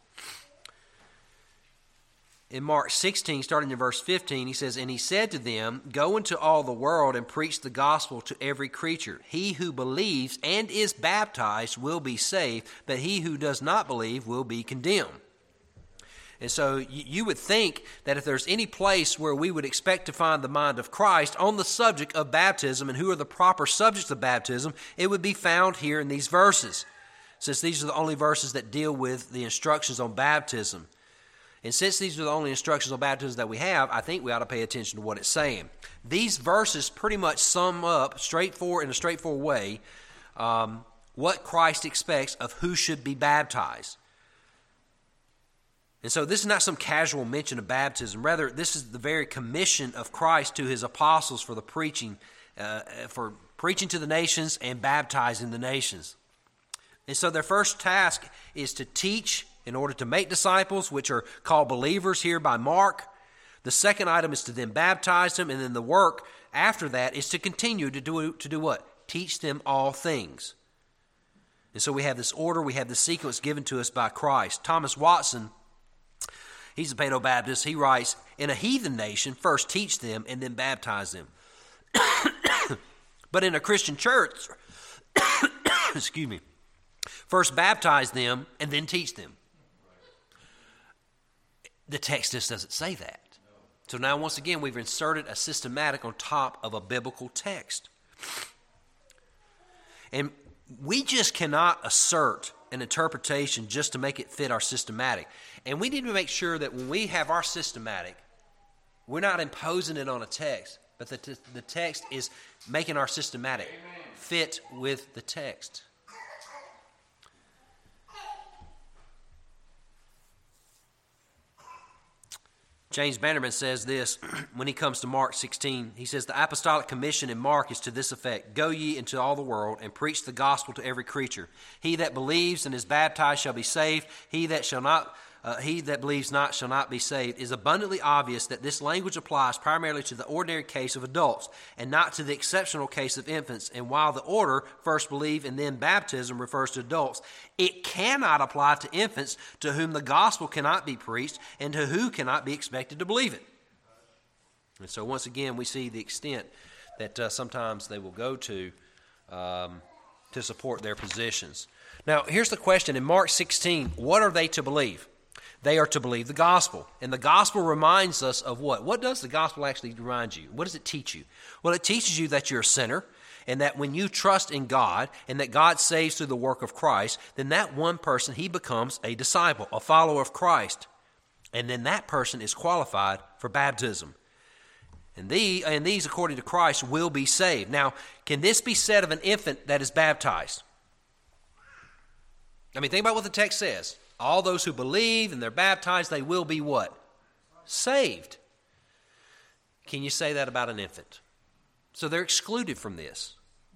In Mark sixteen, starting in verse fifteen, he says, "And he said to them, Go into all the world and preach the gospel to every creature. He who believes and is baptized will be saved, but he who does not believe will be condemned." And so you would think that if there's any place where we would expect to find the mind of Christ on the subject of baptism and who are the proper subjects of baptism, it would be found here in these verses, since these are the only verses that deal with the instructions on baptism. And since these are the only instructions on baptism that we have, I think we ought to pay attention to what it's saying. These verses pretty much sum up straightforward in a straightforward way um, what Christ expects of who should be baptized. And so this is not some casual mention of baptism. Rather, this is the very commission of Christ to his apostles for the preaching, uh, for preaching to the nations and baptizing the nations. And so their first task is to teach in order to make disciples, which are called believers here by Mark. The second item is to then baptize them, and then the work after that is to continue to do, to do what? Teach them all things. And so we have this order, we have this sequence given to us by Christ. Thomas Watson, he's a Paedo-Baptist. He writes, "In a heathen nation, first teach them and then baptize them. But in a Christian church, excuse me, first baptize them and then teach them." The text just doesn't say that. So now once again, we've inserted a systematic on top of a biblical text. And we just cannot assert an interpretation just to make it fit our systematic. And we need to make sure that when we have our systematic, we're not imposing it on a text, but that the, the text is making our systematic fit with the text. James Bannerman says this when he comes to Mark sixteen. He says, "The apostolic commission in Mark is to this effect: Go ye into all the world and preach the gospel to every creature. He that believes and is baptized shall be saved. He that shall not, uh, he that believes not shall not be saved." It is abundantly obvious that this language applies primarily to the ordinary case of adults and not to the exceptional case of infants. And while the order, first believe and then baptism, refers to adults, it cannot apply to infants to whom the gospel cannot be preached and to who cannot be expected to believe it. And so once again, we see the extent that uh, sometimes they will go to um, to support their positions. Now, here's the question. In Mark sixteen, what are they to believe? They are to believe the gospel. And the gospel reminds us of what? What does the gospel actually remind you? What does it teach you? Well, it teaches you that you're a sinner, and that when you trust in God and that God saves through the work of Christ, then that one person, he becomes a disciple, a follower of Christ. And then that person is qualified for baptism. And, the, and these, according to Christ, will be saved. Now, can this be said of an infant that is baptized? I mean, think about what the text says. All those who believe and they're baptized, they will be what? Saved. Can you say that about an infant? So they're excluded from this.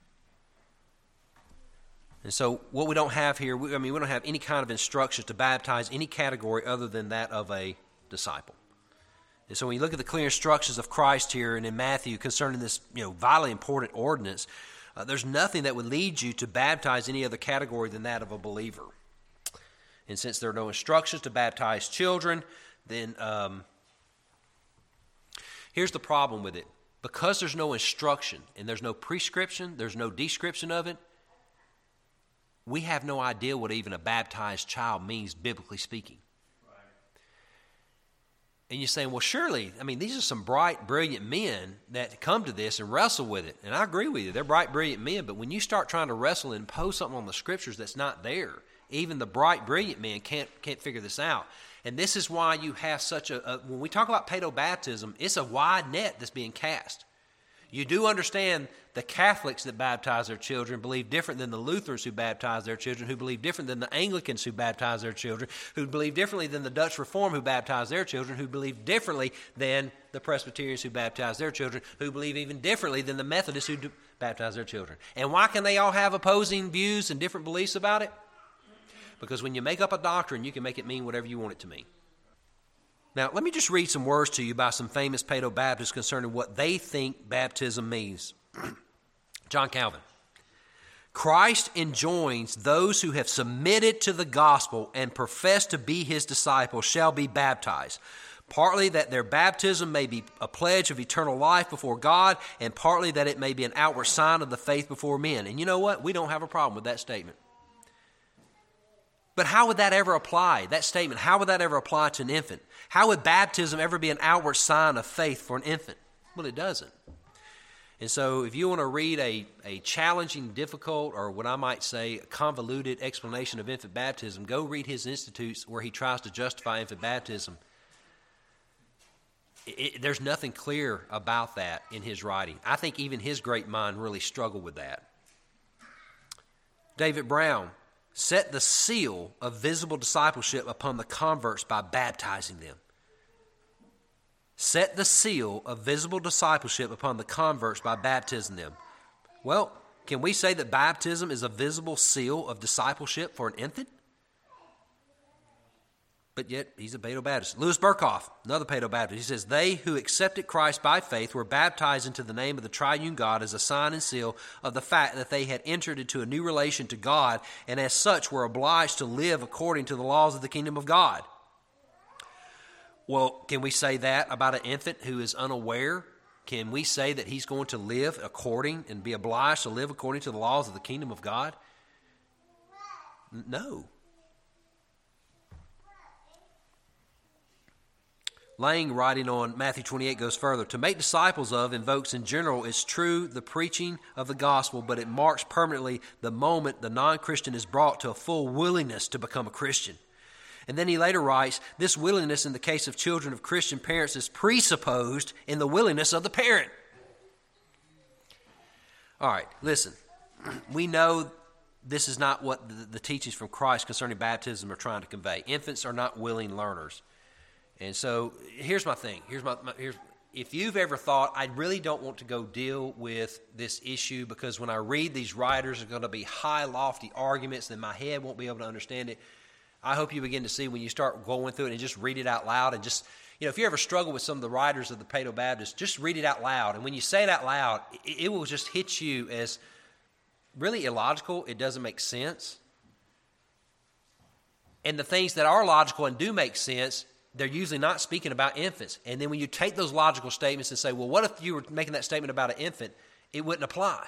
And so what we don't have here, I mean, we don't have any kind of instructions to baptize any category other than that of a disciple. And so when you look at the clear instructions of Christ here and in Matthew concerning this, you know, vitally important ordinance, uh, there's nothing that would lead you to baptize any other category than that of a believer. And since there are no instructions to baptize children, then um, here's the problem with it. Because there's no instruction and there's no prescription, there's no description of it, we have no idea what even a baptized child means, biblically speaking. Right. And you're saying, well, surely, I mean, these are some bright, brilliant men that come to this and wrestle with it. And I agree with you. They're bright, brilliant men. But when you start trying to wrestle and impose something on the Scriptures that's not there, even the bright, brilliant men can't, can't figure this out. And this is why you have such a, a, when we talk about paedobaptism, it's a wide net that's being cast. You do understand the Catholics that baptize their children believe different than the Lutherans who baptize their children, who believe different than the Anglicans who baptize their children, who believe differently than the Dutch Reform who baptize their children, who believe differently than the Presbyterians who baptize their children, who believe even differently than the Methodists who do baptize their children. And why can they all have opposing views and different beliefs about it? Because when you make up a doctrine, you can make it mean whatever you want it to mean. Now, let me just read some words to you by some famous paedobaptists concerning what they think baptism means. John Calvin. Christ enjoins those who have submitted to the gospel and profess to be his disciples shall be baptized, partly that their baptism may be a pledge of eternal life before God, and partly that it may be an outward sign of the faith before men. And you know what? We don't have a problem with that statement. But how would that ever apply, that statement, how would that ever apply to an infant? How would baptism ever be an outward sign of faith for an infant? Well, it doesn't. And so if you want to read a, a challenging, difficult, or what I might say, convoluted explanation of infant baptism, go read his institutes where he tries to justify infant baptism. It, it, there's nothing clear about that in his writing. I think even his great mind really struggled with that. David Brown set the seal of visible discipleship upon the converts by baptizing them. Set the seal of visible discipleship upon the converts by baptizing them. Well, can we say that baptism is a visible seal of discipleship for an infant? But yet, he's a paedobaptist. Louis Berkhoff, another paedobaptist, he says, they who accepted Christ by faith were baptized into the name of the triune God as a sign and seal of the fact that they had entered into a new relation to God, and as such were obliged to live according to the laws of the kingdom of God. Well, can we say that about an infant who is unaware? Can we say that he's going to live according and be obliged to live according to the laws of the kingdom of God? No. Lang, writing on Matthew twenty-eight, goes further. To make disciples of invokes in general is true the preaching of the gospel, but it marks permanently the moment the non-Christian is brought to a full willingness to become a Christian. And then he later writes, this willingness in the case of children of Christian parents is presupposed in the willingness of the parent. All right, listen. We know this is not what the, the teachings from Christ concerning baptism are trying to convey. Infants are not willing learners. And so here's my thing. Here's my, my here's if you've ever thought, I really don't want to go deal with this issue because when I read these writers are going to be high, lofty arguments, then my head won't be able to understand it. I hope you begin to see when you start going through it and just read it out loud and just, you know, if you ever struggle with some of the writers of the Paedobaptists, just read it out loud. And when you say it out loud, it, it will just hit you as really illogical. It doesn't make sense. And the things that are logical and do make sense, they're usually not speaking about infants. And then when you take those logical statements and say, well, what if you were making that statement about an infant? It wouldn't apply.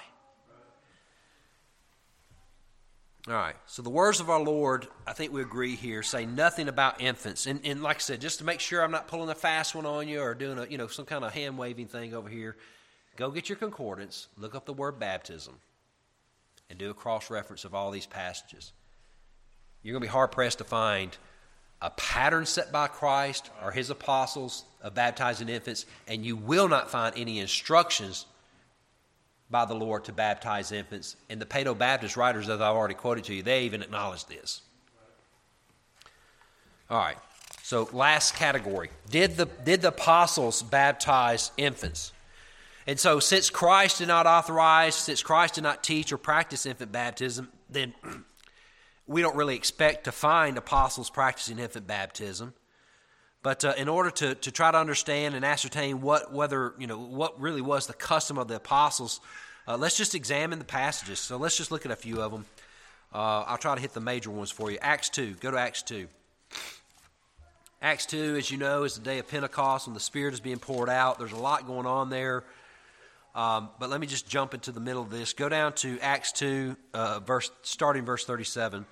All right, so the words of our Lord, I think we agree here, say nothing about infants. And, and like I said, just to make sure I'm not pulling a fast one on you or doing a, you know, some kind of hand-waving thing over here, go get your concordance, look up the word baptism, and do a cross-reference of all these passages. You're going to be hard-pressed to find a pattern set by Christ or his apostles of baptizing infants, and you will not find any instructions by the Lord to baptize infants. And the Paedo-Baptist writers that I've already quoted to you, they even acknowledge this. All right, so last category. Did the, did the apostles baptize infants? And so since Christ did not authorize, since Christ did not teach or practice infant baptism, then we don't really expect to find apostles practicing infant baptism. But uh, in order to, to try to understand and ascertain what whether you know what really was the custom of the apostles, uh, let's just examine the passages. So let's just look at a few of them. Uh, I'll try to hit the major ones for you. Acts two. Go to Acts two. Acts two, as you know, is the day of Pentecost when the Spirit is being poured out. There's a lot going on there. Um, but let me just jump into the middle of this. Go down to Acts two, uh, verse, starting verse thirty-seven.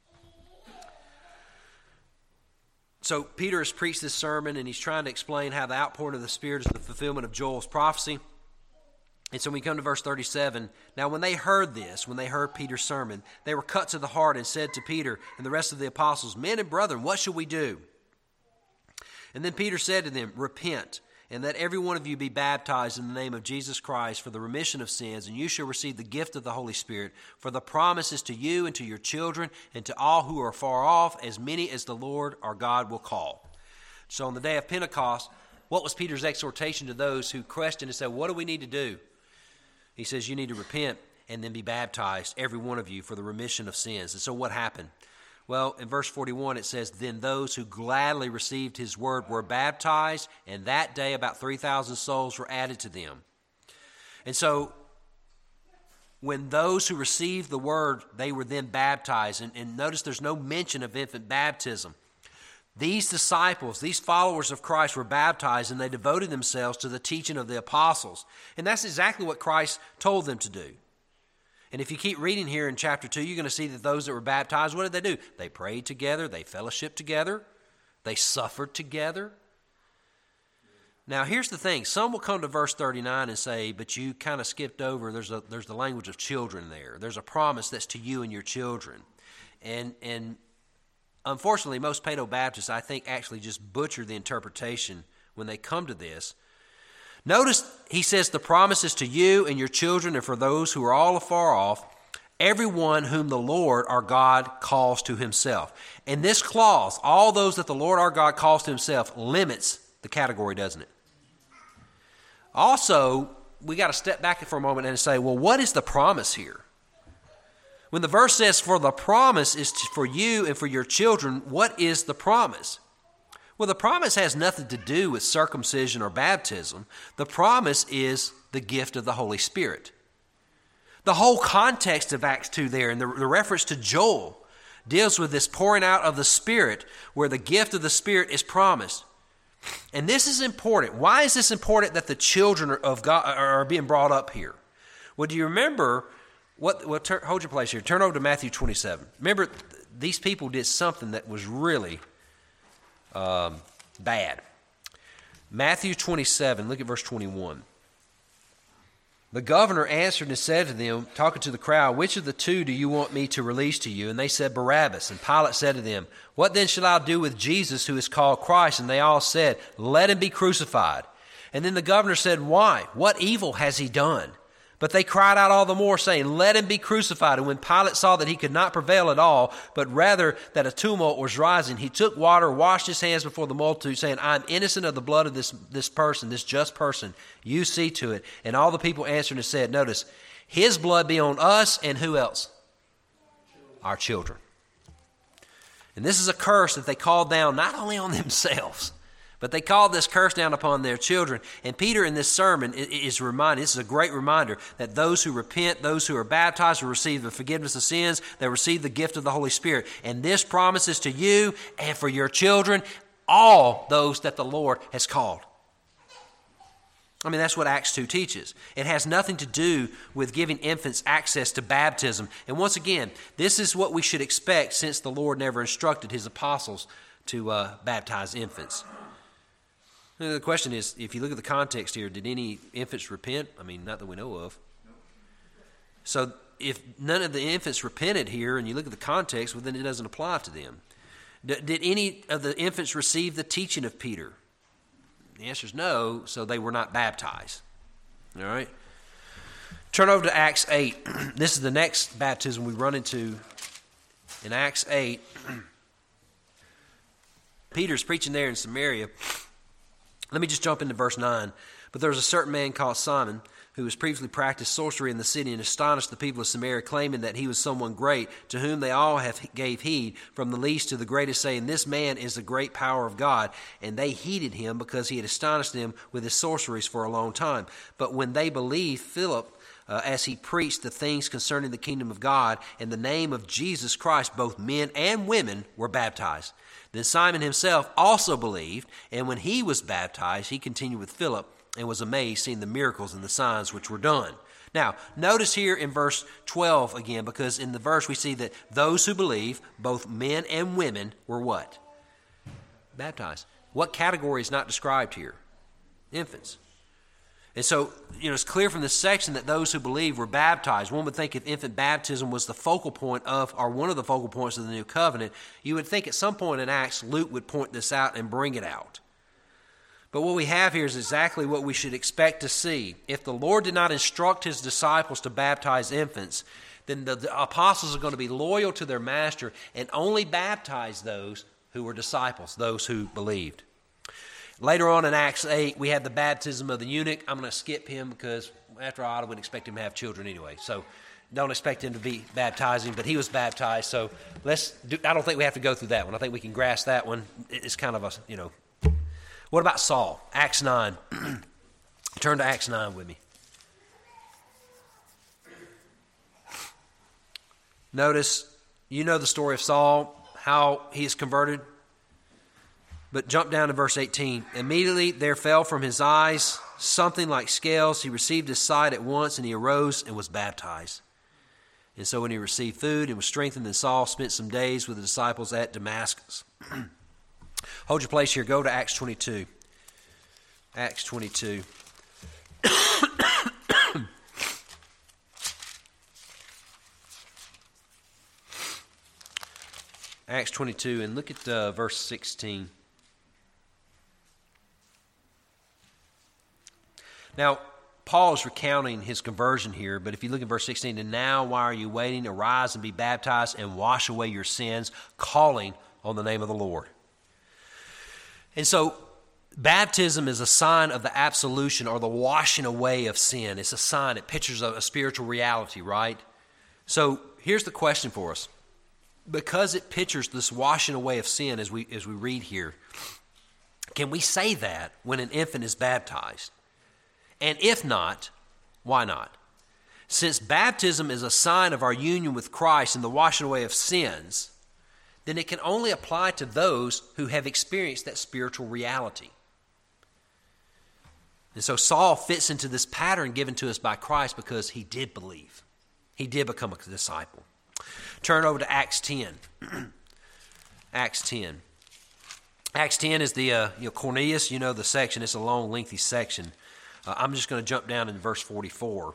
So Peter has preached this sermon, and he's trying to explain how the outpouring of the Spirit is the fulfillment of Joel's prophecy. And so we come to verse thirty-seven. Now when they heard this, when they heard Peter's sermon, they were cut to the heart and said to Peter and the rest of the apostles, "Men and brethren, what shall we do?" And then Peter said to them, "Repent, and that every one of you be baptized in the name of Jesus Christ for the remission of sins, and you shall receive the gift of the Holy Spirit. For the promise is to you and to your children and to all who are far off, as many as the Lord our God will call." So on the day of Pentecost, what was Peter's exhortation to those who questioned and said, "What do we need to do?" He says, you need to repent and then be baptized, every one of you, for the remission of sins. And so what happened? Well, in verse forty-one, it says, "Then those who gladly received his word were baptized, and that day about three thousand souls were added to them." And so when those who received the word, they were then baptized. And, and notice there's no mention of infant baptism. These disciples, these followers of Christ were baptized, and they devoted themselves to the teaching of the apostles. And that's exactly what Christ told them to do. And if you keep reading here in chapter two, you're going to see that those that were baptized, what did they do? They prayed together, they fellowshiped together, they suffered together. Now, here's the thing. Some will come to verse thirty-nine and say, but you kind of skipped over, there's a, there's the language of children there. There's a promise that's to you and your children. And, and unfortunately, most Paedo-Baptists, I think, actually just butcher the interpretation when they come to this. Notice he says the promise is to you and your children and for those who are all afar off, everyone whom the Lord our God calls to himself. And this clause, all those that the Lord our God calls to himself, limits the category, doesn't it? Also, we got to step back for a moment and say, well, what is the promise here? When the verse says, for the promise is for you and for your children, what is the promise? Well, the promise has nothing to do with circumcision or baptism. The promise is the gift of the Holy Spirit. The whole context of Acts two there, and the, the reference to Joel, deals with this pouring out of the Spirit, where the gift of the Spirit is promised. And this is important. Why is this important that the children of God are being brought up here? Well, do you remember, what? Well, turn, hold your place here. Turn over to Matthew twenty-seven. Remember, these people did something that was really Um, bad. Matthew twenty-seven, look at verse twenty-one. The governor answered and said to them, talking to the crowd, which of the two do you want me to release to you? And they said, Barabbas. And Pilate said to them, what then shall I do with Jesus, who is called Christ? And they all said, let him be crucified. And then the governor said, why? What evil has he done? But they cried out all the more, saying, let him be crucified. And when Pilate saw that he could not prevail at all, but rather that a tumult was rising, he took water, washed his hands before the multitude, saying, I am innocent of the blood of this, this person, this just person. You see to it. And all the people answered and said, notice, his blood be on us, and who else? Our children. And this is a curse that they called down not only on themselves, but they called this curse down upon their children. And Peter in this sermon is reminded, this is a great reminder, that those who repent, those who are baptized will receive the forgiveness of sins. They receive the gift of the Holy Spirit. And this promise is to you and for your children, all those that the Lord has called. I mean, that's what Acts two teaches. It has nothing to do with giving infants access to baptism. And once again, this is what we should expect, since the Lord never instructed his apostles to uh, baptize infants. The question is, if you look at the context here, did any infants repent? I mean, not that we know of. So if none of the infants repented here, and you look at the context, well, then it doesn't apply to them. D- did any of the infants receive the teaching of Peter? The answer is no, so they were not baptized. All right? Turn over to Acts eight. This is the next baptism we run into. In Acts eight, Peter's preaching there in Samaria. Let me just jump into verse nine. But there was a certain man called Simon, who was previously practiced sorcery in the city and astonished the people of Samaria, claiming that he was someone great, to whom they all have gave heed, from the least to the greatest, saying, This man is the great power of God. And they heeded him, because he had astonished them with his sorceries for a long time. But when they believed Philip, uh, as he preached the things concerning the kingdom of God, in the name of Jesus Christ, both men and women were baptized. Then Simon himself also believed, and when he was baptized, he continued with Philip, and was amazed, seeing the miracles and the signs which were done. Now, notice here in verse twelve again, because in the verse we see that those who believe, both men and women, were what? Baptized. What category is not described here? Infants. And so, you know, it's clear from this section that those who believe were baptized. One would think if infant baptism was the focal point of, or one of the focal points of the new covenant, you would think at some point in Acts, Luke would point this out and bring it out. But what we have here is exactly what we should expect to see. If the Lord did not instruct his disciples to baptize infants, then the, the apostles are going to be loyal to their master and only baptize those who were disciples, those who believed. Later on in Acts eight, we had the baptism of the eunuch. I'm going to skip him because, after all, I wouldn't expect him to have children anyway. So don't expect him to be baptizing, but he was baptized. So let's do, I don't think we have to go through that one. I think we can grasp that one. It's kind of a, you know. What about Saul? Acts nine. Turn to Acts nine with me. Notice, you know the story of Saul, how he is converted. But jump down to verse eighteen. Immediately there fell from his eyes something like scales. He received his sight at once, and he arose and was baptized. And so when he received food and was strengthened, then Saul spent some days with the disciples at Damascus. Hold your place here. Go to Acts twenty-two. Acts twenty-two. Acts twenty-two, and look at uh, verse sixteen. Now, Paul is recounting his conversion here, but if you look at verse sixteen, and now why are you waiting? Arise and be baptized and wash away your sins, calling on the name of the Lord. And so, baptism is a sign of the absolution or the washing away of sin. It's a sign. It pictures a, a spiritual reality, right? So, here's the question for us. Because it pictures this washing away of sin as we as we read here, can we say that when an infant is baptized? And if not, why not? Since baptism is a sign of our union with Christ and the washing away of sins, then it can only apply to those who have experienced that spiritual reality. And so Saul fits into this pattern given to us by Christ because he did believe. He did become a disciple. Turn over to Acts ten. Acts ten. Acts ten is the, uh, you know, Cornelius, you know the section. It's a long, lengthy section. Uh, I'm just going to jump down in verse forty-four.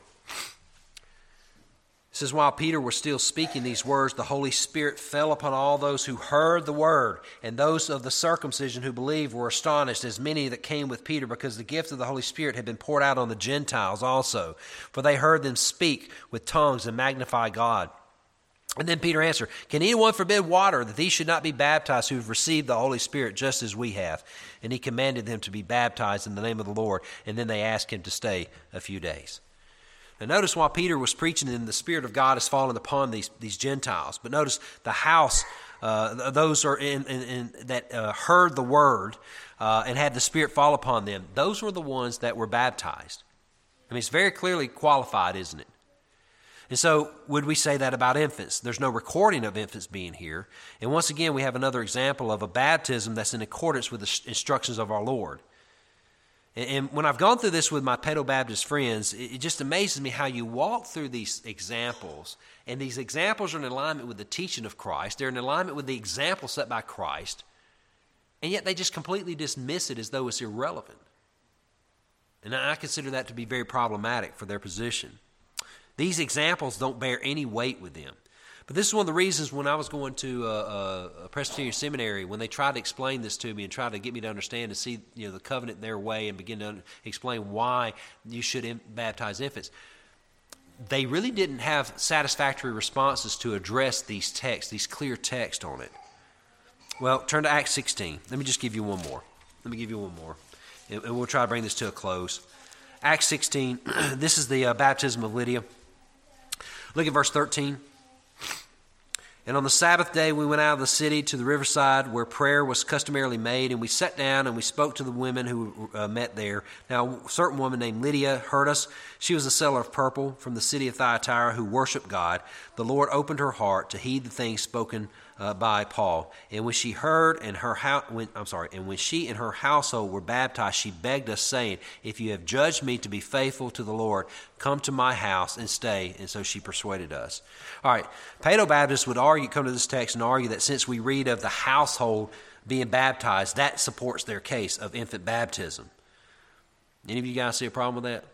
It says, while Peter was still speaking these words, the Holy Spirit fell upon all those who heard the word, and those of the circumcision who believed were astonished, as many that came with Peter, because the gift of the Holy Spirit had been poured out on the Gentiles also. For they heard them speak with tongues and magnify God. And then Peter answered, can anyone forbid water that these should not be baptized who have received the Holy Spirit just as we have? And he commanded them to be baptized in the name of the Lord. And then they asked him to stay a few days. Now notice while Peter was preaching, and the Spirit of God has fallen upon these, these Gentiles. But notice the house, uh, those are in, in, in that uh, heard the word uh, and had the Spirit fall upon them. Those were the ones that were baptized. I mean, it's very clearly qualified, isn't it? And so would we say that about infants? There's no recording of infants being here. And once again, we have another example of a baptism that's in accordance with the instructions of our Lord. And, and when I've gone through this with my pedo-Baptist friends, it, it just amazes me how you walk through these examples, and these examples are in alignment with the teaching of Christ. They're in alignment with the example set by Christ, and yet they just completely dismiss it as though it's irrelevant. And I consider that to be very problematic for their position. These examples don't bear any weight with them. But this is one of the reasons when I was going to a, a Presbyterian seminary, when they tried to explain this to me and tried to get me to understand and see, you know, the covenant their way and begin to un- explain why you should in- baptize infants, they really didn't have satisfactory responses to address these texts, these clear texts on it. Well, turn to Acts sixteen. Let me just give you one more. Let me give you one more. And, and we'll try to bring this to a close. Acts sixteen, this is the uh, baptism of Lydia. Look at verse thirteen. And on the Sabbath day we went out of the city to the riverside where prayer was customarily made, and we sat down and we spoke to the women who uh, met there. Now a certain woman named Lydia heard us. She was a seller of purple from the city of Thyatira who worshiped God. The Lord opened her heart to heed the things spoken uh, by Paul. And when she heard and her house, when, I'm sorry, and when she and her household were baptized, she begged us, saying, "If you have judged me to be faithful to the Lord, come to my house and stay." And so she persuaded us. All right, Paedo-Baptists would argue, come to this text and argue that since we read of the household being baptized, that supports their case of infant baptism. Any of you guys see a problem with that?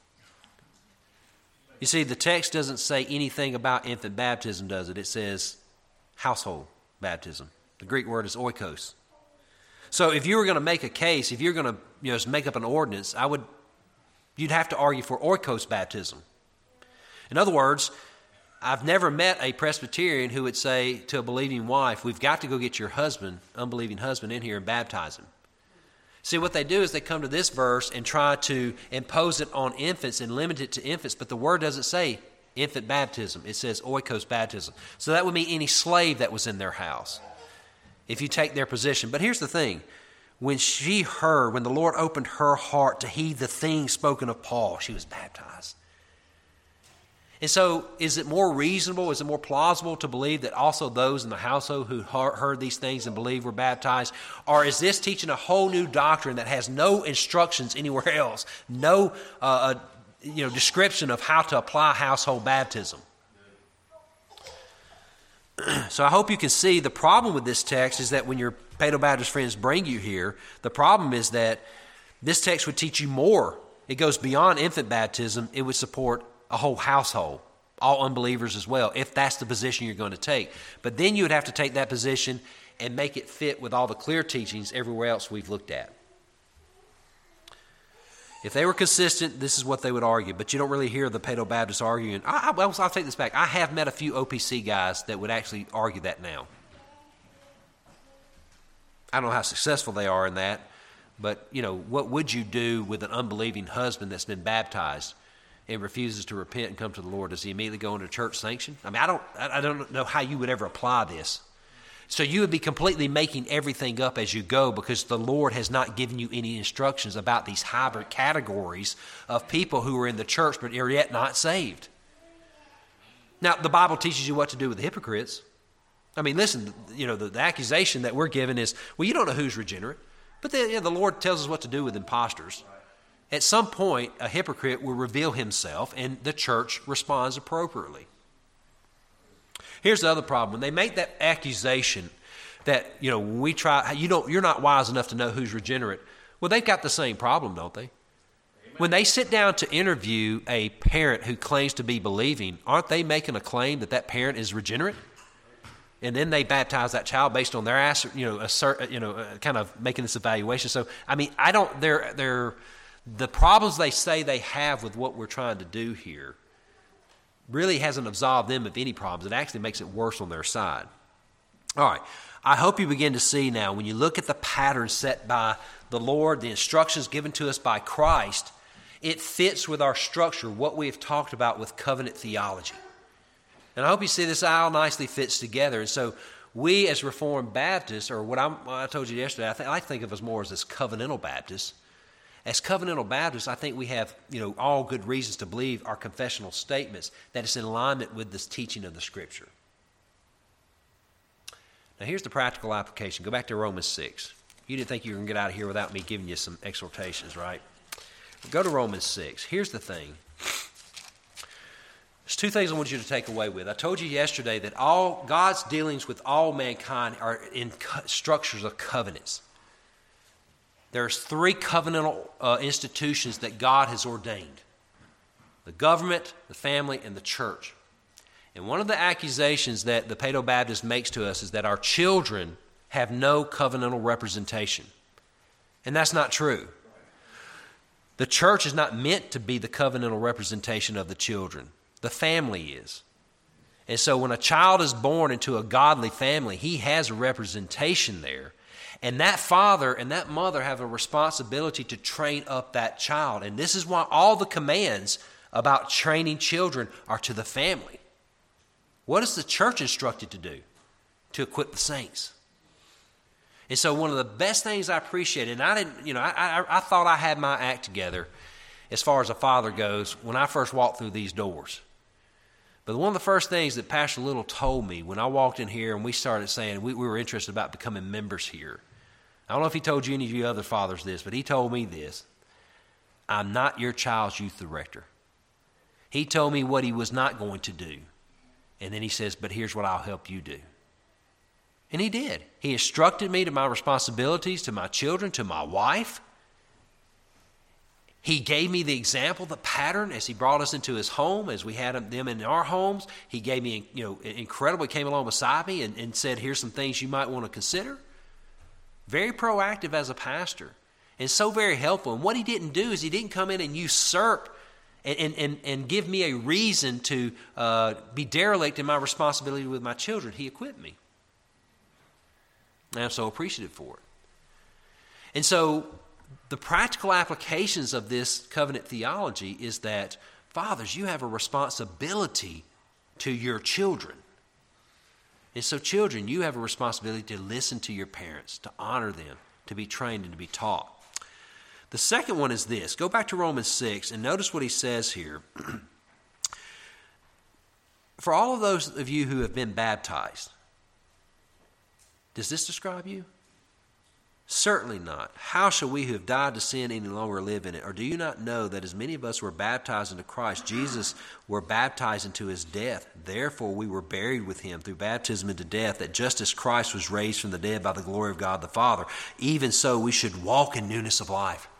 You see, the text doesn't say anything about infant baptism, does it? It says household baptism. The Greek word is oikos. So if you were going to make a case, if you're going to, you know, just make up an ordinance, I would, you'd have to argue for oikos baptism. In other words, I've never met a Presbyterian who would say to a believing wife, "We've got to go get your husband, unbelieving husband, in here and baptize him." See, what they do is they come to this verse and try to impose it on infants and limit it to infants, but the word doesn't say infant baptism. It says oikos baptism. So that would mean any slave that was in their house, if you take their position. But here's the thing. When she heard, when the Lord opened her heart to heed the things spoken of Paul, she was baptized. And so is it more reasonable, is it more plausible to believe that also those in the household who heard these things and believed were baptized? Or is this teaching a whole new doctrine that has no instructions anywhere else, no uh, you know, description of how to apply household baptism? So I hope you can see the problem with this text is that when your Paedo-Baptist friends bring you here, the problem is that this text would teach you more. It goes beyond infant baptism. It would support a whole household, all unbelievers as well, if that's the position you're going to take. But then you would have to take that position and make it fit with all the clear teachings everywhere else we've looked at. If they were consistent, this is what they would argue. But you don't really hear the Paedo-Baptists arguing. I, I, I'll take this back. I have met a few O P C guys that would actually argue that now. I don't know how successful they are in that. But, you know, what would you do with an unbelieving husband that's been baptized and refuses to repent and come to the Lord? Does he immediately go into church sanction? I mean, I don't, I don't know how you would ever apply this. So you would be completely making everything up as you go because the Lord has not given you any instructions about these hybrid categories of people who are in the church but are yet not saved. Now, the Bible teaches you what to do with the hypocrites. I mean, listen, you know, the, the accusation that we're given is, well, you don't know who's regenerate. But the, you know, the Lord tells us what to do with imposters. At some point, a hypocrite will reveal himself, and the church responds appropriately. Here's the other problem. When they make that accusation that, you know, when we try, you don't, you're not wise enough to know who's regenerate. Well, they've got the same problem, don't they? Amen. When they sit down to interview a parent who claims to be believing, aren't they making a claim that that parent is regenerate? And then they baptize that child based on their answer, you know, assert, you know, uh, kind of making this evaluation. So, I mean, I don't, they're, they're, the problems they say they have with what we're trying to do here really hasn't absolved them of any problems. It actually makes it worse on their side. All right. I hope you begin to see now, when you look at the pattern set by the Lord, the instructions given to us by Christ, it fits with our structure, what we have talked about with covenant theology. And I hope you see this all nicely fits together. And so we as Reformed Baptists, or what, I'm, what I told you yesterday, I, th- I think of us more as this covenantal Baptists. As covenantal Baptists, I think we have, you know, all good reasons to believe our confessional statements that it's in alignment with this teaching of the Scripture. Now, here's the practical application. Go back to Romans six. You didn't think you were going to get out of here without me giving you some exhortations, right? Go to Romans six. Here's the thing. There's two things I want you to take away with. I told you yesterday that all God's dealings with all mankind are in co- structures of covenants. There's three covenantal uh, institutions that God has ordained: the government, the family, and the church. And one of the accusations that the Paedo-Baptist makes to us is that our children have no covenantal representation. And that's not true. The church is not meant to be the covenantal representation of the children. The family is. And so when a child is born into a godly family, he has a representation there. And that father and that mother have a responsibility to train up that child. And this is why all the commands about training children are to the family. What is the church instructed to do? To equip the saints. And so one of the best things I appreciated, and I didn't, you know, I, I, I thought I had my act together as far as a father goes when I first walked through these doors. But one of the first things that Pastor Little told me when I walked in here and we started saying we, we were interested about becoming members here. I don't know if he told you any of you other fathers this, but he told me this. I'm not your child's youth director. He told me what he was not going to do. And then he says, but here's what I'll help you do. And he did. He instructed me to my responsibilities, to my children, to my wife. He gave me the example, the pattern, as he brought us into his home, as we had them in our homes. He gave me, you know, incredible. He came along beside me and, and said, here's some things you might want to consider. Very proactive as a pastor and so very helpful. And what he didn't do is he didn't come in and usurp and, and, and, and give me a reason to uh, be derelict in my responsibility with my children. He equipped me. And I'm so appreciative for it. And so the practical applications of this covenant theology is that, fathers, you have a responsibility to your children. And so children, you have a responsibility to listen to your parents, to honor them, to be trained and to be taught. The second one is this. Go back to Romans six and notice what he says here. For all of those of you who have been baptized, does this describe you? Certainly not. How shall we who have died to sin any longer live in it? Or do you not know that as many of us were baptized into Christ, Jesus were baptized into his death? Therefore we were buried with him through baptism into death, that just as Christ was raised from the dead by the glory of God the Father, even so we should walk in newness of life.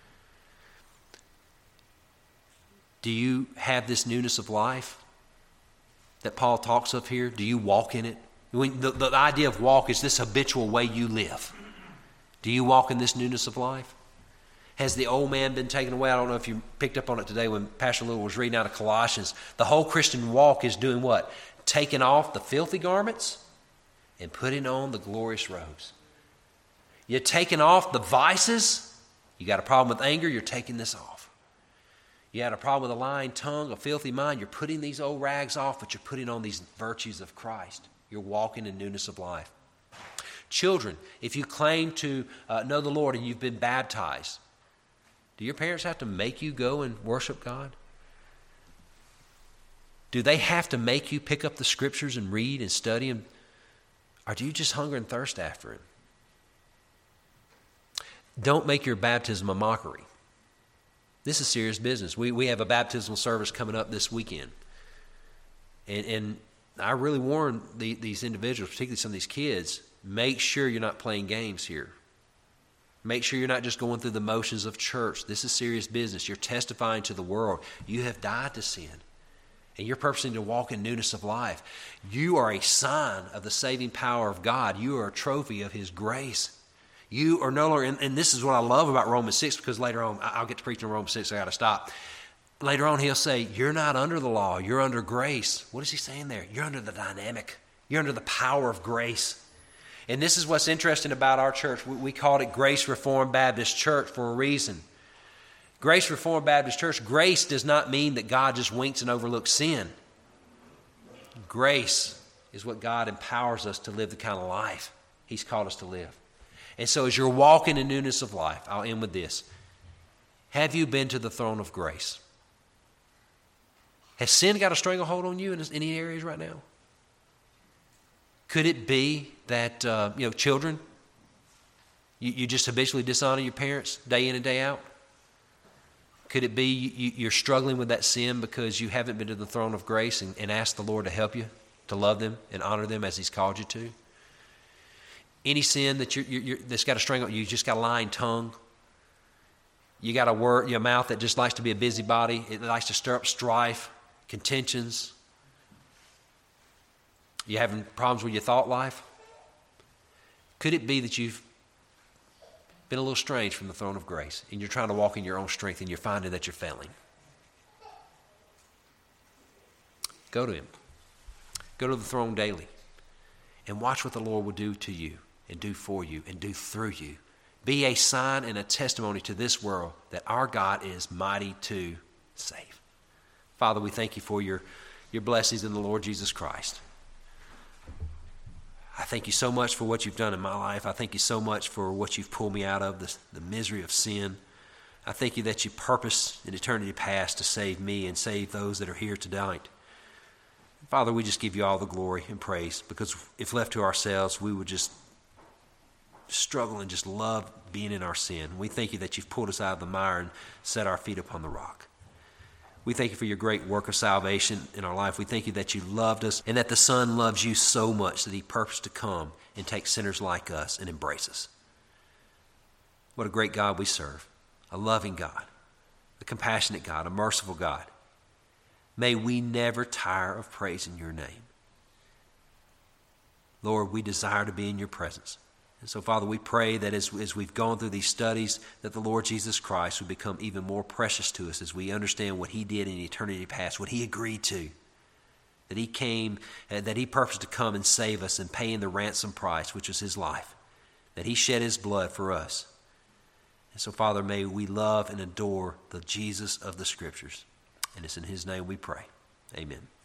Do you have this newness of life that Paul talks of here? Do you walk in it? When the, the idea of walk is this habitual way you live. Do you walk in this newness of life? Has the old man been taken away? I don't know if you picked up on it today when Pastor Little was reading out of Colossians. The whole Christian walk is doing what? Taking off the filthy garments and putting on the glorious robes. You're taking off the vices. You got a problem with anger, you're taking this off. You had a problem with a lying tongue, a filthy mind, you're putting these old rags off, but you're putting on these virtues of Christ. You're walking in newness of life. Children, if you claim to uh, know the Lord and you've been baptized, do your parents have to make you go and worship God? Do they have to make you pick up the scriptures and read and study them? Or do you just hunger and thirst after it? Don't make your baptism a mockery. This is serious business. We, we have a baptismal service coming up this weekend. And, and I really warn the, these individuals, particularly some of these kids, make sure you're not playing games here. Make sure you're not just going through the motions of church. This is serious business. You're testifying to the world. You have died to sin. And you're purposing to walk in newness of life. You are a sign of the saving power of God. You are a trophy of his grace. You are no longer, and, and this is what I love about Romans six, because later on, I'll get to preaching Romans six, so I got to stop. Later on, he'll say, you're not under the law, you're under grace. What is he saying there? You're under the dynamic. You're under the power of grace. And this is what's interesting about our church. We, we called it Grace Reformed Baptist Church for a reason. Grace Reformed Baptist Church, grace does not mean that God just winks and overlooks sin. Grace is what God empowers us to live the kind of life he's called us to live. And so as you're walking in newness of life, I'll end with this. Have you been to the throne of grace? Has sin got a stranglehold on you in any areas right now? Could it be that, uh, you know, children, you, you just habitually dishonor your parents day in and day out? Could it be you, you're struggling with that sin because you haven't been to the throne of grace and, and asked the Lord to help you, to love them and honor them as he's called you to? Any sin that you're, you're, that's got a string on you, you just got a lying tongue. You got a word, your mouth that just likes to be a busybody. It likes to stir up strife, contentions. You having problems with your thought life? Could it be that you've been a little strange from the throne of grace and you're trying to walk in your own strength and you're finding that you're failing? Go to him. Go to the throne daily and watch what the Lord will do to you and do for you and do through you. Be a sign and a testimony to this world that our God is mighty to save. Father, we thank you for your, your blessings in the Lord Jesus Christ. I thank you so much for what you've done in my life. I thank you so much for what you've pulled me out of, the, the misery of sin. I thank you that you purposed in eternity past to save me and save those that are here tonight. Father, we just give you all the glory and praise, because if left to ourselves, we would just struggle and just love being in our sin. We thank you that you've pulled us out of the mire and set our feet upon the rock. We thank you for your great work of salvation in our life. We thank you that you loved us and that the Son loves you so much that he purposed to come and take sinners like us and embrace us. What a great God we serve, a loving God, a compassionate God, a merciful God. May we never tire of praising your name. Lord, we desire to be in your presence. And so, Father, we pray that as, as we've gone through these studies, that the Lord Jesus Christ would become even more precious to us as we understand what he did in eternity past, what he agreed to, that he came, uh, that he purposed to come and save us and pay in the ransom price, which was his life, that he shed his blood for us. And so, Father, may we love and adore the Jesus of the Scriptures. And it's in his name we pray. Amen.